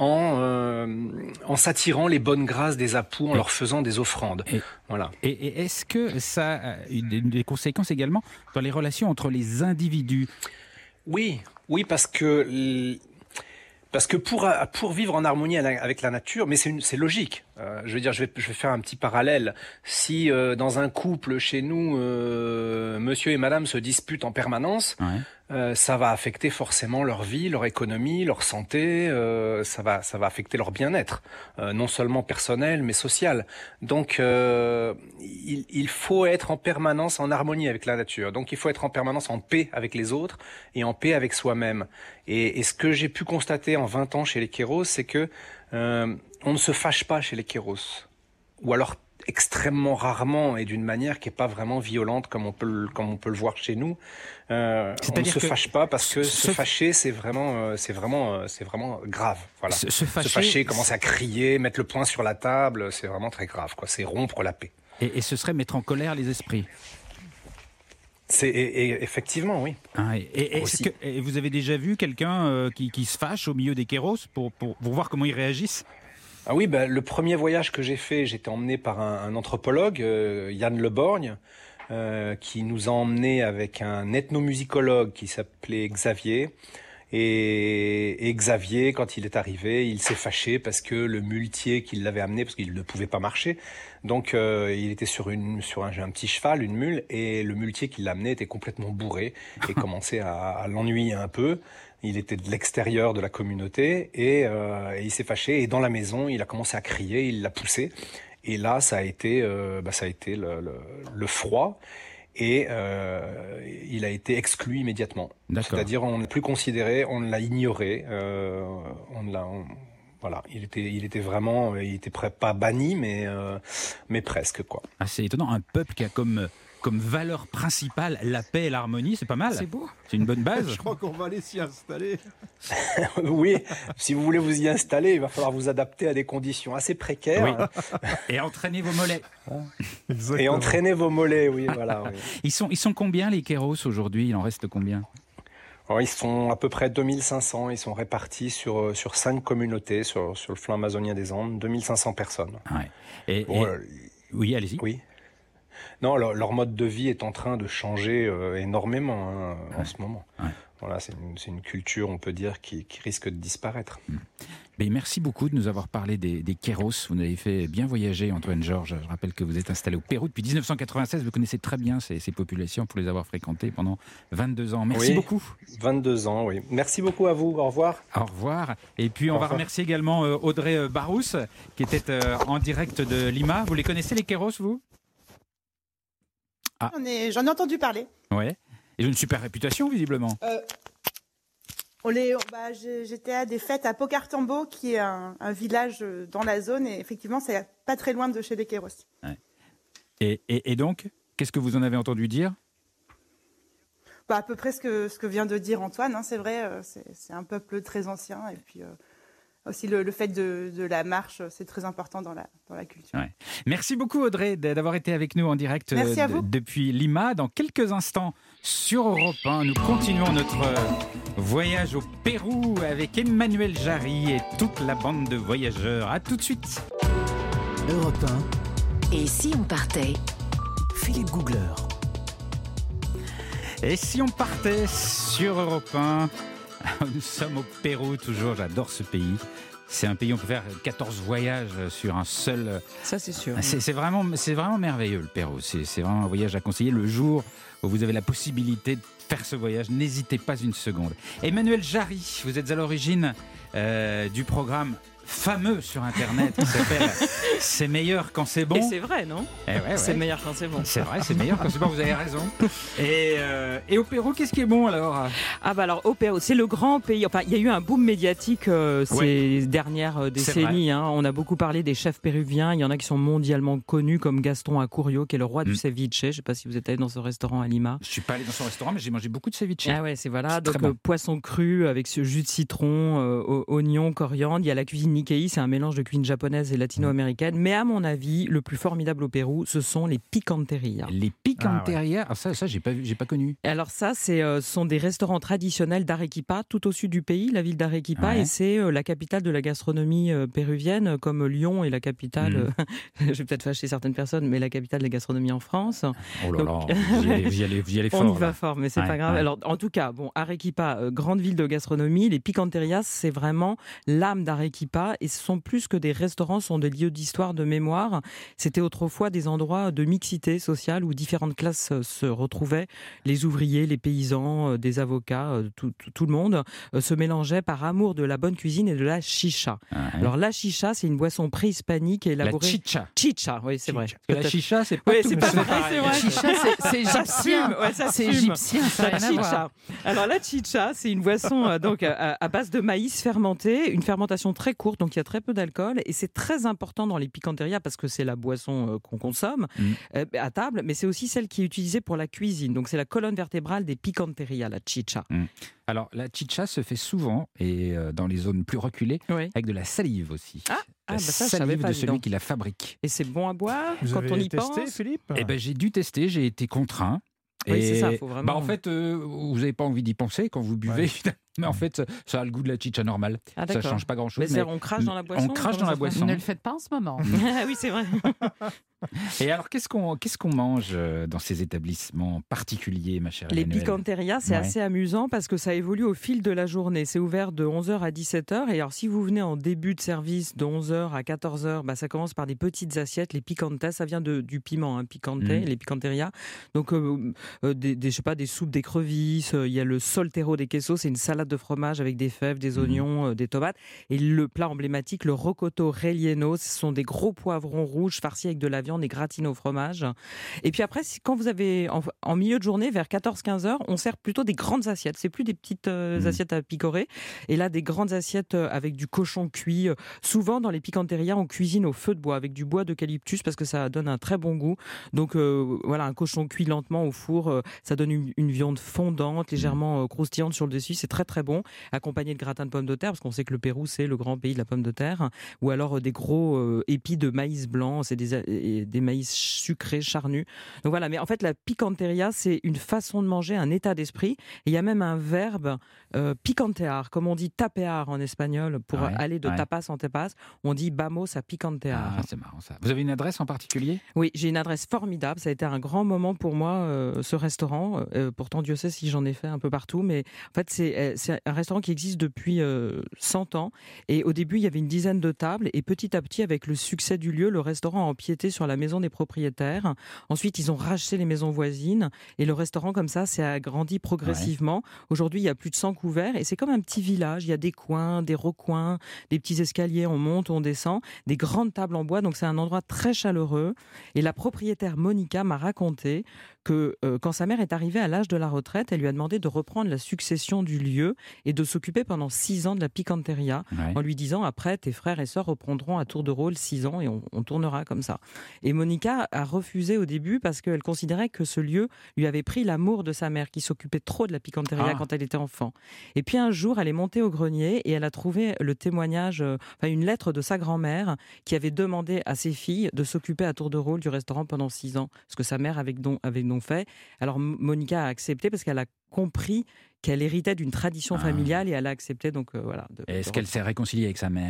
en s'attirant les bonnes grâces des apous, en leur faisant des offrandes. Voilà. Et est-ce que ça a des conséquences également dans les relations entre les individus? Oui, parce que pour vivre en harmonie avec la nature, mais c'est logique. Je veux dire, je vais faire un petit parallèle. Si dans un couple chez nous, monsieur et madame se disputent en permanence, ouais. Ça va affecter forcément leur vie, leur économie, leur santé. Ça va affecter leur bien-être, non seulement personnel mais social. Donc, il faut être en permanence en harmonie avec la nature. Donc, il faut être en permanence en paix avec les autres et en paix avec soi-même. Et ce que j'ai pu constater en 20 ans chez les Kéros, c'est que on ne se fâche pas chez les Kéros. ou alors extrêmement rarement et d'une manière qui est pas vraiment violente comme on peut le voir chez nous. On ne se fâche pas parce que se fâcher c'est vraiment grave. Voilà. Se fâcher, commencer à crier, mettre le poing sur la table, c'est vraiment très grave, quoi. C'est rompre la paix. Et ce serait mettre en colère les esprits. Effectivement, oui. Et vous avez déjà vu quelqu'un qui se fâche au milieu des kéros pour voir comment ils réagissent? Ah oui, le premier voyage que j'ai fait, j'étais emmené par un anthropologue, Yann Le Borgne, qui nous a emmenés avec un ethnomusicologue qui s'appelait Xavier. Et Xavier, quand il est arrivé, il s'est fâché parce que le muletier qui l'avait amené, parce qu'il ne pouvait pas marcher, donc il était sur un petit cheval, une mule, et le muletier qui l'a amené était complètement bourré et commençait à l'ennuyer un peu. Il était de l'extérieur de la communauté et il s'est fâché. Et dans la maison, il a commencé à crier, il l'a poussé. Et là, ça a été le froid. Et il a été exclu immédiatement. D'accord. C'est-à-dire, on ne l'a plus considéré, on l'a ignoré. Voilà, il était vraiment, il était pas banni, mais presque, quoi. Ah, c'est étonnant, un peuple qui a comme valeur principale la paix et l'harmonie, c'est pas mal. C'est beau. C'est une bonne base. Je crois qu'on va aller s'y installer. Oui, si vous voulez vous y installer, il va falloir vous adapter à des conditions assez précaires. Oui. Et entraîner vos mollets. Exactement. Et entraîner vos mollets, oui, voilà. Oui. Ils sont combien les kéros aujourd'hui? Il en reste combien? Alors, ils sont à peu près 2500. Ils sont répartis sur 5 communautés sur le flanc amazonien des Andes, 2500 personnes. Ouais. Oui, allez-y. Oui. Non, leur mode de vie est en train de changer énormément en ce moment. Ouais. Voilà, c'est une culture, on peut dire, qui risque de disparaître. Mais merci beaucoup de nous avoir parlé des kéros. Vous nous avez fait bien voyager, Antoine Georges. Je rappelle que vous êtes installé au Pérou depuis 1996. Vous connaissez très bien ces populations pour les avoir fréquentées pendant 22 ans. Merci beaucoup. 22 ans, oui. Merci beaucoup à vous. Au revoir. Au revoir. Et puis on va remercier également Audrey Barousse, qui était en direct de Lima. Vous les connaissez, les kéros, vous? J'en ai entendu parler. Ouais. Ils ont une super réputation, visiblement. J'étais à des fêtes à Pocartambo, qui est un village dans la zone, et effectivement, c'est pas très loin de chez les kéros. Ouais. Et donc, qu'est-ce que vous en avez entendu dire? À peu près ce que vient de dire Antoine, hein, c'est vrai, c'est un peuple très ancien, et puis aussi le fait de la marche, c'est très important dans la culture. Ouais. Merci beaucoup Audrey d'avoir été avec nous en direct depuis Lima. Dans quelques instants sur Europe 1, nous continuons notre voyage au Pérou avec Emmanuel Jarry et toute la bande de voyageurs. À tout de suite. Europe 1. Et si on partait? Philippe Googler. Et si on partait sur Europe 1? Nous sommes au Pérou, toujours, j'adore ce pays. C'est un pays où on peut faire 14 voyages sur un seul... Ça, c'est sûr. C'est vraiment merveilleux, le Pérou. C'est vraiment un voyage à conseiller. Le jour où vous avez la possibilité de faire ce voyage, n'hésitez pas une seconde. Emmanuel Jarry, vous êtes à l'origine du programme fameux sur Internet qui s'appelle « C'est meilleur quand c'est bon ». Et c'est vrai, non? C'est meilleur quand c'est bon. C'est vrai, c'est meilleur quand c'est bon, vous avez raison. Et au Pérou, qu'est-ce qui est bon alors? Alors au Pérou, c'est le grand pays. Enfin, il y a eu un boom médiatique ces dernières décennies. Hein. On a beaucoup parlé des chefs péruviens. Il y en a qui sont mondialement connus, comme Gaston Acurio, qui est le roi du ceviche. Je ne sais pas si vous êtes allé dans ce restaurant à Lima. Je ne suis pas allé dans son restaurant, mais j'ai mangé beaucoup de ceviche. Ah ouais, c'est voilà. Donc poisson cru avec ce jus de citron, oignon, coriandre. Il y a la cuisine Nikkei, c'est un mélange de cuisine japonaise et latino-américaine. Mais à mon avis, le plus formidable au Pérou, ce sont les picanterias. Les picanterias, ça j'ai pas connu. Alors ça, ce sont des restaurants traditionnels d'Arequipa, tout au sud du pays, la ville d'Arequipa, et c'est la capitale de la gastronomie péruvienne, comme Lyon est la capitale. Je vais peut-être fâcher certaines personnes, mais la capitale de la gastronomie en France. Oh là là, vous y allez fort. On y va fort, mais c'est pas grave. Alors en tout cas, Arequipa, grande ville de gastronomie, les picanterias, c'est vraiment l'âme d'Arequipa. Et ce sont plus que des restaurants, ce sont des lieux d'histoire, de mémoire. C'était autrefois des endroits de mixité sociale où différentes classes se retrouvaient. Les ouvriers, les paysans, des avocats, tout le monde se mélangeait par amour de la bonne cuisine et de la chicha. Alors la chicha, c'est une boisson préhispanique élaborée... La chicha. Chicha, oui, c'est vrai. La chicha, c'est pas tout. C'est pas vrai, c'est vrai. Chicha, c'est égyptien. C'est égyptien, ça n'a rien à voir. Alors la chicha, c'est une boisson donc à base de maïs fermenté, une fermentation très courte, yaourt, donc il y a très peu d'alcool. Et c'est très important dans les picanterias parce que c'est la boisson qu'on consomme à table, mais c'est aussi celle qui est utilisée pour la cuisine. Donc c'est la colonne vertébrale des picanterias, la chicha. Alors la chicha se fait souvent, et dans les zones plus reculées, avec de la salive aussi. La salive de celui qui la fabrique. Et c'est bon à boire Vous quand avez on y testé, pense. Philippe ? J'ai dû tester, j'ai été contraint. Oui, c'est ça, faut vraiment... en fait, vous n'avez pas envie d'y penser quand vous buvez, mais en fait, ça a le goût de la chicha normale. Ça ne change pas grand-chose. Mais on crache dans la boisson. On crache dans la boisson. Ne le faites pas en ce moment. Oui, c'est vrai. Et alors, qu'est-ce qu'on mange dans ces établissements particuliers, ma chère Les Emmanuelle ? picanterias, c'est assez amusant parce que ça évolue au fil de la journée. C'est ouvert de 11h à 17h. Et alors, si vous venez en début de service de 11h à 14h, ça commence par des petites assiettes. Les picantes, ça vient du piment, picante, les picanterias. Donc, des soupes d'écrevisses. Il y a le soltero des quesos, c'est une salade de fromage avec des fèves, des oignons, des tomates. Et le plat emblématique, le rocotto relleno, ce sont des gros poivrons rouges farcis avec de la viande et gratinés au fromage. Et puis après, quand vous avez en milieu de journée, vers 14-15 heures, on sert plutôt des grandes assiettes. C'est plus des petites assiettes à picorer. Et là, des grandes assiettes avec du cochon cuit. Souvent, dans les picanterias, on cuisine au feu de bois avec du bois d'eucalyptus parce que ça donne un très bon goût. Donc un cochon cuit lentement au four, ça donne une viande fondante, légèrement croustillante sur le dessus. C'est très très bon, accompagné de gratin de pommes de terre parce qu'on sait que le Pérou c'est le grand pays de la pomme de terre, ou alors des gros épis de maïs blanc, c'est des maïs sucrés, charnus. Donc voilà, mais en fait la picanteria c'est une façon de manger, un état d'esprit. Et il y a même un verbe picantear, comme on dit tapear en espagnol pour aller de tapas en tapas. On dit vamos a picantear. C'est marrant ça. Vous avez une adresse en particulier ? Oui, j'ai une adresse formidable. Ça a été un grand moment pour moi, ce restaurant. Pourtant, Dieu sait si j'en ai fait un peu partout, mais en fait, c'est un restaurant qui existe depuis 100 ans. Et au début, il y avait une dizaine de tables. Et petit à petit, avec le succès du lieu, le restaurant a empiété sur la maison des propriétaires. Ensuite, ils ont racheté les maisons voisines. Et le restaurant, comme ça, s'est agrandi progressivement. Aujourd'hui, il y a plus de 100 couverts. Et c'est comme un petit village. Il y a des coins, des recoins, des petits escaliers. On monte, on descend. Des grandes tables en bois. Donc, c'est un endroit très chaleureux. Et la propriétaire Monica m'a raconté que quand sa mère est arrivée à l'âge de la retraite, elle lui a demandé de reprendre la succession du lieu et de s'occuper pendant 6 ans de la picanteria, en lui disant après tes frères et sœurs reprendront à tour de rôle 6 ans et on tournera comme ça. Et Monica a refusé au début parce qu'elle considérait que ce lieu lui avait pris l'amour de sa mère qui s'occupait trop de la picanteria quand elle était enfant. Et puis un jour, elle est montée au grenier et elle a trouvé le témoignage, une lettre de sa grand-mère qui avait demandé à ses filles de s'occuper à tour de rôle du restaurant pendant 6 ans, ce que sa mère avait donc fait. Alors Monica a accepté parce qu'elle a compris qu'elle héritait d'une tradition familiale et elle a accepté. Donc voilà. Est-ce qu'elle s'est réconciliée avec sa mère ?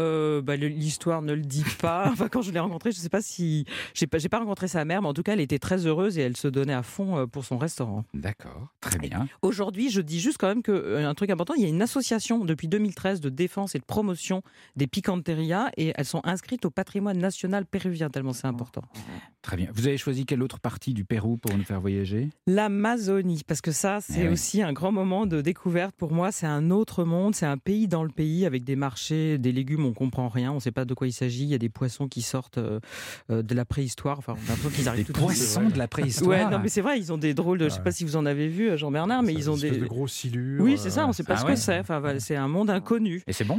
L'histoire ne le dit pas. Enfin, quand je l'ai rencontrée, je ne sais pas si j'ai pas rencontré sa mère, mais en tout cas, elle était très heureuse et elle se donnait à fond pour son restaurant. D'accord, très bien. Aujourd'hui, je dis juste quand même un truc important. Il y a une association depuis 2013 de défense et de promotion des picanterias et elles sont inscrites au patrimoine national péruvien tellement c'est important. Très bien. Vous avez choisi quelle autre partie du Pérou pour nous faire voyager ? L'Amazonie, parce que ça, c'est aussi un grand moment de découverte pour moi. C'est un autre monde, c'est un pays dans le pays avec des marchés, des légumes, on comprend rien, on ne sait pas de quoi il s'agit. Il y a des poissons qui sortent de la préhistoire. Enfin, on a l'impression qu'ils arrivent des poissons de la préhistoire. Ouais, non, mais c'est vrai, ils ont des drôles de. Je ne sais pas si vous en avez vu, Jean-Bernard, mais ils ont des de gros silures. Oui, c'est ça. On ne sait pas ce que c'est. Enfin, c'est un monde inconnu. Et c'est bon ?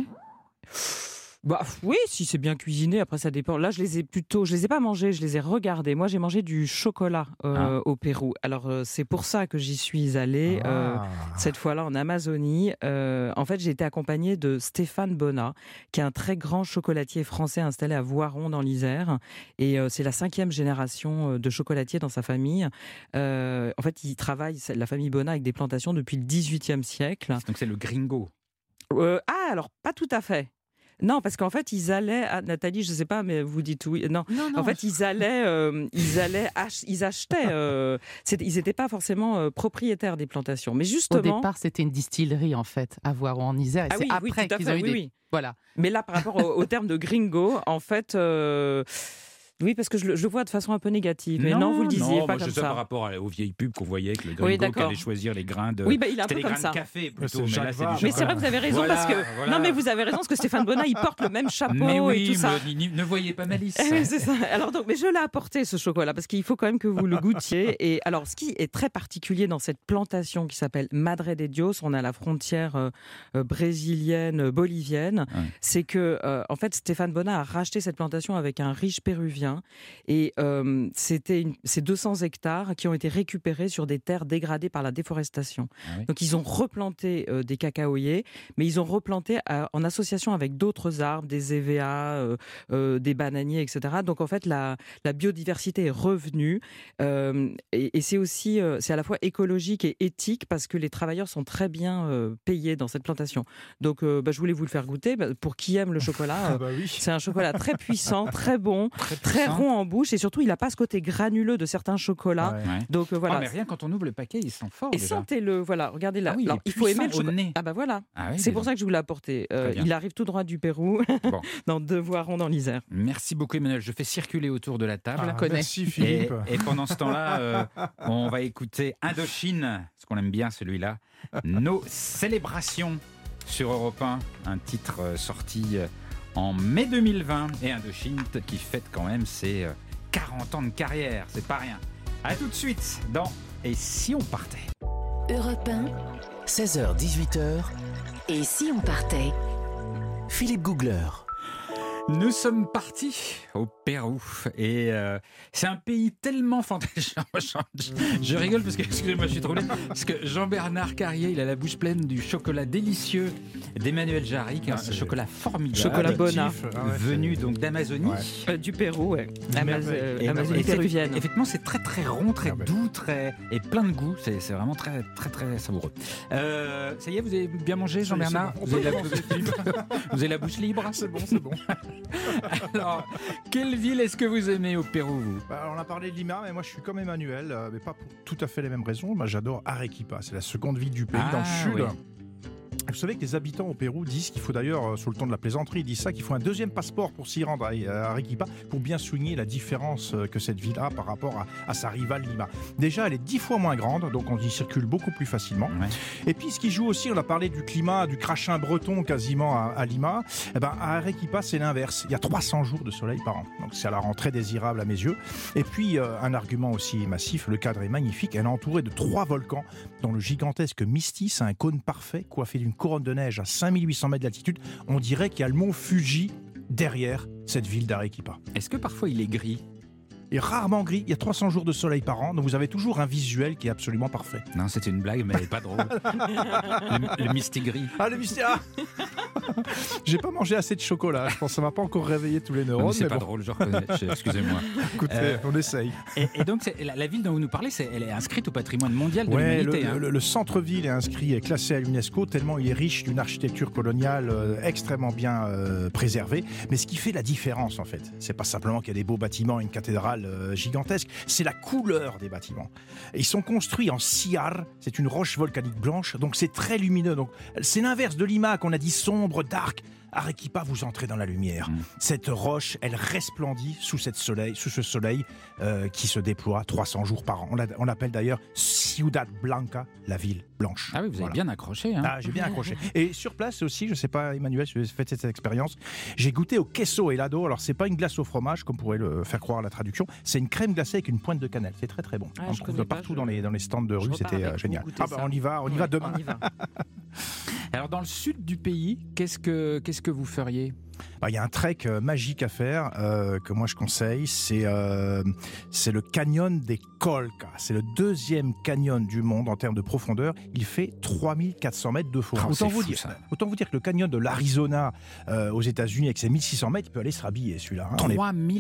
Oui, si c'est bien cuisiné, après ça dépend. Là, je les ai pas mangés, je les ai regardés. Moi, j'ai mangé du chocolat au Pérou. Alors, c'est pour ça que j'y suis allée, cette fois-là en Amazonie. En fait, j'ai été accompagnée de Stéphane Bonnat, qui est un très grand chocolatier français installé à Voiron dans l'Isère. Et c'est la 5e génération de chocolatiers dans sa famille. En fait, il travaille, la famille Bonnat, avec des plantations depuis le 18e siècle. Donc, c'est le gringo. Alors, pas tout à fait. Non, parce qu'en fait, ils allaient... Nathalie, je ne sais pas, mais vous dites oui. Non. En fait, ils achetaient... ils n'étaient pas forcément propriétaires des plantations. Mais justement... Au départ, c'était une distillerie, en fait, à Voiron en Isère. Et c'est après qu'ils ont eu des... Voilà. Mais là, par rapport au terme de gringo, en fait... Oui, parce que je le vois de façon un peu négative. Mais non, vous le disiez pas moi, comme ça. Par ça. rapport aux vieilles pubs qu'on voyait avec le Oui, gringo qui d'accord. allait choisir les grains de. Oui, il est un C'était peu les comme grains ça. de café plutôt. C'est Mais là, Jacques c'est du Vabre. Mais c'est vrai, vous avez raison Voilà, parce que voilà. non, mais vous avez raison parce que Stéphane Bonnat, il porte le même chapeau Mais oui, et tout ça. ne voyez pas Malice. C'est ça. Alors donc, mais je l'ai apporté ce chocolat parce qu'il faut quand même que vous le goûtiez. Et alors, ce qui est très particulier dans cette plantation qui s'appelle Madre de Dios, on est à la frontière brésilienne, bolivienne, c'est que en fait Stéphane Bonnat a racheté cette plantation avec un riche péruvien et c'est 200 hectares qui ont été récupérés sur des terres dégradées par la déforestation. Ah oui. Donc ils ont replanté des cacaoyers, mais ils ont replanté en association avec d'autres arbres, des EVA, des bananiers, etc. Donc en fait la biodiversité est revenue et c'est aussi c'est à la fois écologique et éthique parce que les travailleurs sont très bien payés dans cette plantation. Donc je voulais vous le faire goûter. Pour qui aime le chocolat, c'est un chocolat très puissant, très bon, très rond en bouche et surtout il n'a pas ce côté granuleux de certains chocolats. Ouais. Donc voilà. Oh, mais rien quand on ouvre le paquet, il sent fort. Et déjà. sentez-le, voilà, regardez là. Ah oui, Alors, il est il faut aimer le puissant au chocolat. nez. Ah bah voilà. Ah oui, C'est dis pour donc. ça que je vous l'ai apporté. Très bien. Il arrive tout droit du Pérou, Bon. dans Devoiron dans l'Isère. Merci beaucoup Emmanuel. Je fais circuler autour de la table. connais. Merci Et, Philippe. et pendant ce temps-là, on va écouter Indochine, parce qu'on aime bien celui-là. Nos célébrations sur Europe 1, un titre sorti en mai 2020. Et Indochine qui fête quand même ses 40 ans de carrière, c'est pas rien. A tout de suite dans Et si on partait ? Europe 1, 16h-18h, et si on partait ? Philippe Googler. Nous sommes partis au Pérou et c'est un pays tellement fantastique. Je rigole parce que, excusez-moi, je suis troublé. Parce que Jean-Bernard Carrier, il a la bouche pleine du chocolat délicieux d'Emmanuel Jarry, qui est un chocolat formidable. Chocolat Bonnat. Venu donc d'Amazonie. Du Pérou, ouais. merveille. Amazonie Et c'est- péruvienne. Effectivement, c'est très très rond, très Ah ouais. doux, et plein de goût. C'est vraiment très très très savoureux. Ça y est, vous avez bien mangé, Jean-Bernard? c'est bon. Vous avez la bouche libre? C'est bon. Alors, quelle ville est-ce que vous aimez au Pérou, vous? On a parlé de Lima, mais moi je suis comme Emmanuel, mais pas pour tout à fait les mêmes raisons. Moi j'adore Arequipa, c'est la seconde ville du pays dans le sud. Oui. Vous savez que les habitants au Pérou disent qu'il faut d'ailleurs, sous le ton de la plaisanterie, ils disent ça, qu'il faut un deuxième passeport pour s'y rendre à Arequipa, pour bien souligner la différence que cette ville a par rapport à sa rivale Lima. Déjà, elle est 10 fois moins grande, donc on y circule beaucoup plus facilement. Ouais. Et puis, ce qui joue aussi, on a parlé du climat, du crachin breton quasiment à Lima. Eh ben, à Arequipa, c'est l'inverse. Il y a 300 jours de soleil par an. Donc, ça la rend très désirable à mes yeux. Et puis, un argument aussi massif, le cadre est magnifique. Elle est entourée de 3 volcans, dont le gigantesque Mistis a un cône parfait, coiffé d'une couronne de neige à 5800 mètres d'altitude. On dirait qu'il y a le mont Fuji derrière cette ville d'Arequipa. Est-ce que parfois il est gris? Et rarement gris, il y a 300 jours de soleil par an, donc vous avez toujours un visuel qui est absolument parfait. Non, c'était une blague, mais elle est pas drôle. le mystique gris. Ah, le mystère. J'ai pas mangé assez de chocolat, je pense que ça m'a pas encore réveillé tous les Non, neurones. mais c'est mais pas bon, drôle, je reconnais. Excusez-moi. écoutez, on essaye. Et donc, la ville dont vous nous parlez, elle est inscrite au patrimoine mondial de Ouais, l'humanité. le centre-ville est inscrit et classé à l'UNESCO tellement il est riche d'une architecture coloniale extrêmement bien préservée. Mais ce qui fait la différence, en fait, c'est pas simplement qu'il y a des beaux bâtiments et une cathédrale gigantesque, c'est la couleur des bâtiments. Ils sont construits en sillar, c'est une roche volcanique blanche, donc c'est très lumineux. Donc c'est l'inverse de Lima qu'on a dit sombre, dark. Arequipa, vous entrez dans la lumière. Cette roche, elle resplendit sous ce soleil qui se déploie 300 jours par an. On l'appelle d'ailleurs Ciudad Blanca, la ville blanche. Ah oui, vous avez Voilà. bien accroché. Hein. Ah, j'ai bien accroché. Et sur place aussi, je ne sais pas, Emmanuel, si vous avez fait cette expérience, j'ai goûté au queso helado. Alors, c'est pas une glace au fromage, comme pourrait le faire croire la traduction. C'est une crème glacée avec une pointe de cannelle. C'est très très bon. Ah, on je le trouve connais partout pas, dans les stands de rue. repars C'était avec vous génial. goûter Ah bah, ça. on y va demain. On y va. Alors, dans le sud du pays, qu'est-ce que vous feriez? Il y a un trek magique à faire que moi je conseille, c'est le canyon des Colcas. C'est le deuxième canyon du monde en termes de profondeur. Il fait 3400 mètres de fond. Oh, c'est autant fou, vous ça. dire que le canyon de l'Arizona aux États-Unis avec ses 1600 mètres, il peut aller se rhabiller celui-là. Hein. On est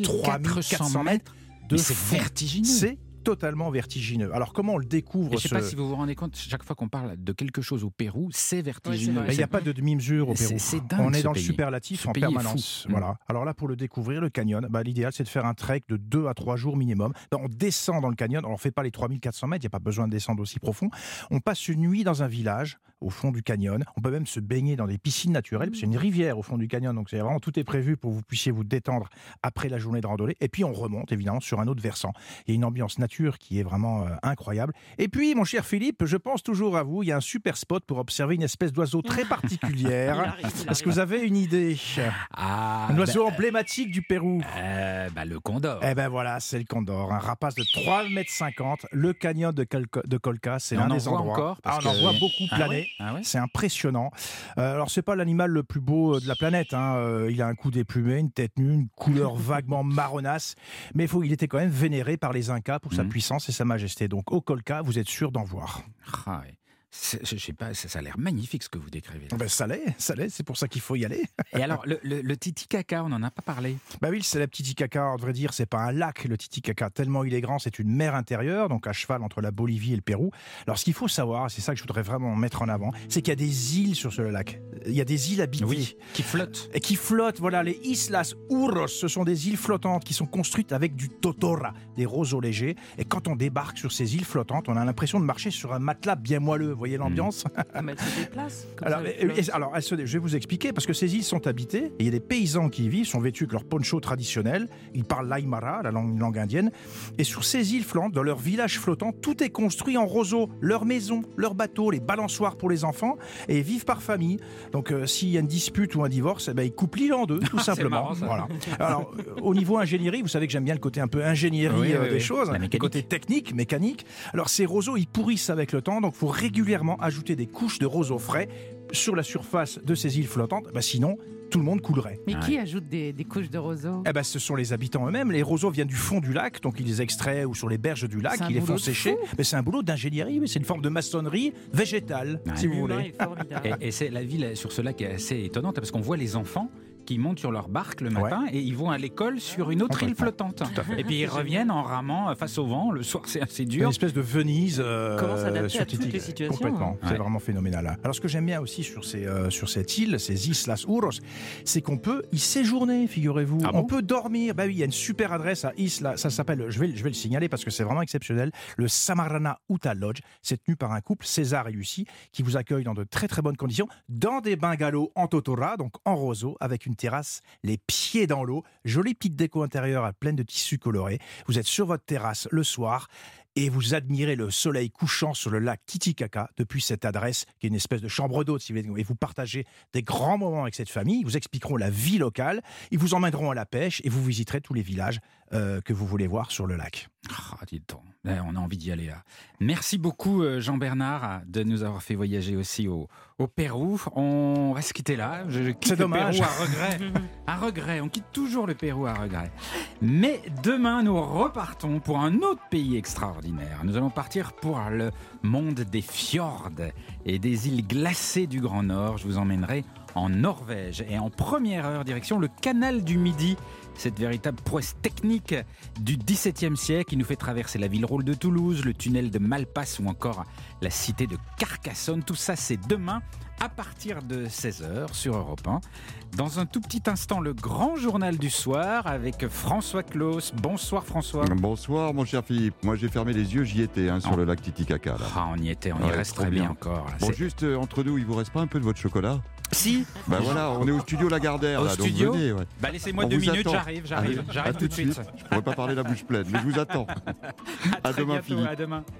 3400 mètres de Mais c'est fond. vertigineux. C'est totalement vertigineux. Alors comment on le découvre Et je ne sais pas si vous vous rendez compte, chaque fois qu'on parle de quelque chose au Pérou, c'est vertigineux. vrai. Il n'y a pas de demi-mesure au Pérou. C'est dingue, On est ce dans le pays. superlatif Ce en pays est permanence. fou. Voilà. Alors là, pour le découvrir, le canyon, l'idéal, c'est de faire un trek de 2 à 3 jours minimum. On descend dans le canyon. On ne fait pas les 3400 mètres. Il n'y a pas besoin de descendre aussi profond. On passe une nuit dans un village. au fond du canyon. On peut même se baigner dans des piscines naturelles, parce qu'il y a une rivière au fond du canyon, donc c'est vraiment tout est prévu pour que vous puissiez vous détendre après la journée de randonnée. Et puis on remonte évidemment sur un autre versant. Il y a une ambiance nature qui est vraiment incroyable. Et puis mon cher Philippe, je pense toujours à vous, il y a un super spot pour observer une espèce d'oiseau très particulière. Est-ce que vous avez une idée? Un oiseau emblématique du Pérou. Le condor. Eh ben voilà, c'est le condor, un rapace de 3,50 m. Le canyon de Colca, c'est l'un des endroits. On en voit beaucoup planer. C'est impressionnant. Alors c'est pas l'animal le plus beau de la planète. Il a un cou déplumé, une tête nue, une couleur vaguement marronasse. Mais il était quand même vénéré par les Incas pour sa puissance et sa majesté. Donc au Colca, vous êtes sûr d'en voir. Je sais pas, ça a l'air magnifique ce que vous décrivez. Ça l'est, c'est pour ça qu'il faut y aller. Et alors, le Titicaca, on n'en a pas parlé. Oui, c'est la Titicaca, on devrait dire, c'est pas un lac, le Titicaca, tellement il est grand, c'est une mer intérieure, donc à cheval entre la Bolivie et le Pérou. Alors ce qu'il faut savoir, c'est ça que je voudrais vraiment mettre en avant, c'est qu'il y a des îles sur ce lac. Il y a des îles habitées. Qui flottent. Et qui flottent, voilà, les Islas Uros, ce sont des îles flottantes qui sont construites avec du totora, des roseaux légers. Et quand on débarque sur ces îles flottantes, on a l'impression de marcher sur un matelas bien moelleux. Vous voyez l'ambiance? Elle se déplace. Je vais vous expliquer, parce que ces îles sont habitées, et il y a des paysans qui y vivent, sont vêtus avec leur poncho traditionnel, ils parlent l'aymara, la langue indienne, et sur ces îles flottantes, dans leur village flottant, tout est construit en roseaux, leurs maisons, leurs bateaux, les balançoires pour les enfants, et ils vivent par famille. Donc s'il y a une dispute ou un divorce, ils coupent l'île en deux, tout simplement. Voilà. Alors, au niveau ingénierie, vous savez que j'aime bien le côté un peu ingénierie des choses, le côté technique, mécanique. Alors ces roseaux, ils pourrissent avec le temps, donc il faut régulièrement ajouter des couches de roseaux frais sur la surface de ces îles flottantes, sinon tout le monde coulerait. Mais qui ajoute des couches de roseaux? Ce sont les habitants eux-mêmes. Les roseaux viennent du fond du lac, donc ils les extraient ou sur les berges du lac, ils les font sécher. Mais c'est un boulot d'ingénierie, c'est une forme de maçonnerie végétale, si vous voulez. Et c'est la ville sur ce lac est assez étonnante, parce qu'on voit les enfants qui montent sur leur barque le matin et ils vont à l'école sur une autre île flottante. Et puis ils reviennent en ramant face au vent. Le soir, c'est assez dur. Une espèce de Venise Comment s'adapter à toutes les situations. Complètement. C'est vraiment phénoménal. Alors ce que j'aime bien aussi sur cette île, ces Islas Uros, c'est qu'on peut y séjourner, figurez-vous. On peut dormir. Il y a une super adresse à Isla. Ça s'appelle, je vais le signaler parce que c'est vraiment exceptionnel, le Samarana Uta Lodge. C'est tenu par un couple, César et Lucie, qui vous accueillent dans de très très bonnes conditions, dans des bungalows en totora, donc en roseau, avec une terrasse, les pieds dans l'eau, jolie petite déco intérieure pleine de tissus colorés. Vous êtes sur votre terrasse le soir et vous admirez le soleil couchant sur le lac Titicaca depuis cette adresse qui est une espèce de chambre d'hôte. Et vous partagez des grands moments avec cette famille. Ils vous expliqueront la vie locale, ils vous emmèneront à la pêche et vous visiterez tous les villages que vous voulez voir sur le lac. Dis donc, on a envie d'y aller là. Merci beaucoup Jean-Bernard de nous avoir fait voyager aussi au Pérou. On va se quitter là. Je quitte le Pérou à regret. À regret, on quitte toujours le Pérou à regret. Mais demain, nous repartons pour un autre pays extraordinaire. Nous allons partir pour le monde des fjords et des îles glacées du Grand Nord. Je vous emmènerai en Norvège et en première heure, direction le canal du Midi. Cette véritable prouesse technique du XVIIe siècle qui nous fait traverser la ville-rôle de Toulouse, le tunnel de Malpasse ou encore la cité de Carcassonne. Tout ça, c'est demain à partir de 16h sur Europe 1. Dans un tout petit instant, le grand journal du soir avec François Claus. Bonsoir François. Bonsoir mon cher Philippe. Moi j'ai fermé les yeux, j'y étais sur le lac Titicaca. On y était, on y reste très bien encore. Là. Bon, juste entre nous, il vous reste pas un peu de votre chocolat? Si. Voilà, on est au studio Lagardère. Là, studio. Donc venez, laissez-moi 2 minutes, j'arrive tout de suite. Je pourrais pas parler la bouche pleine, mais je vous attends. À demain bientôt, Philippe. À demain.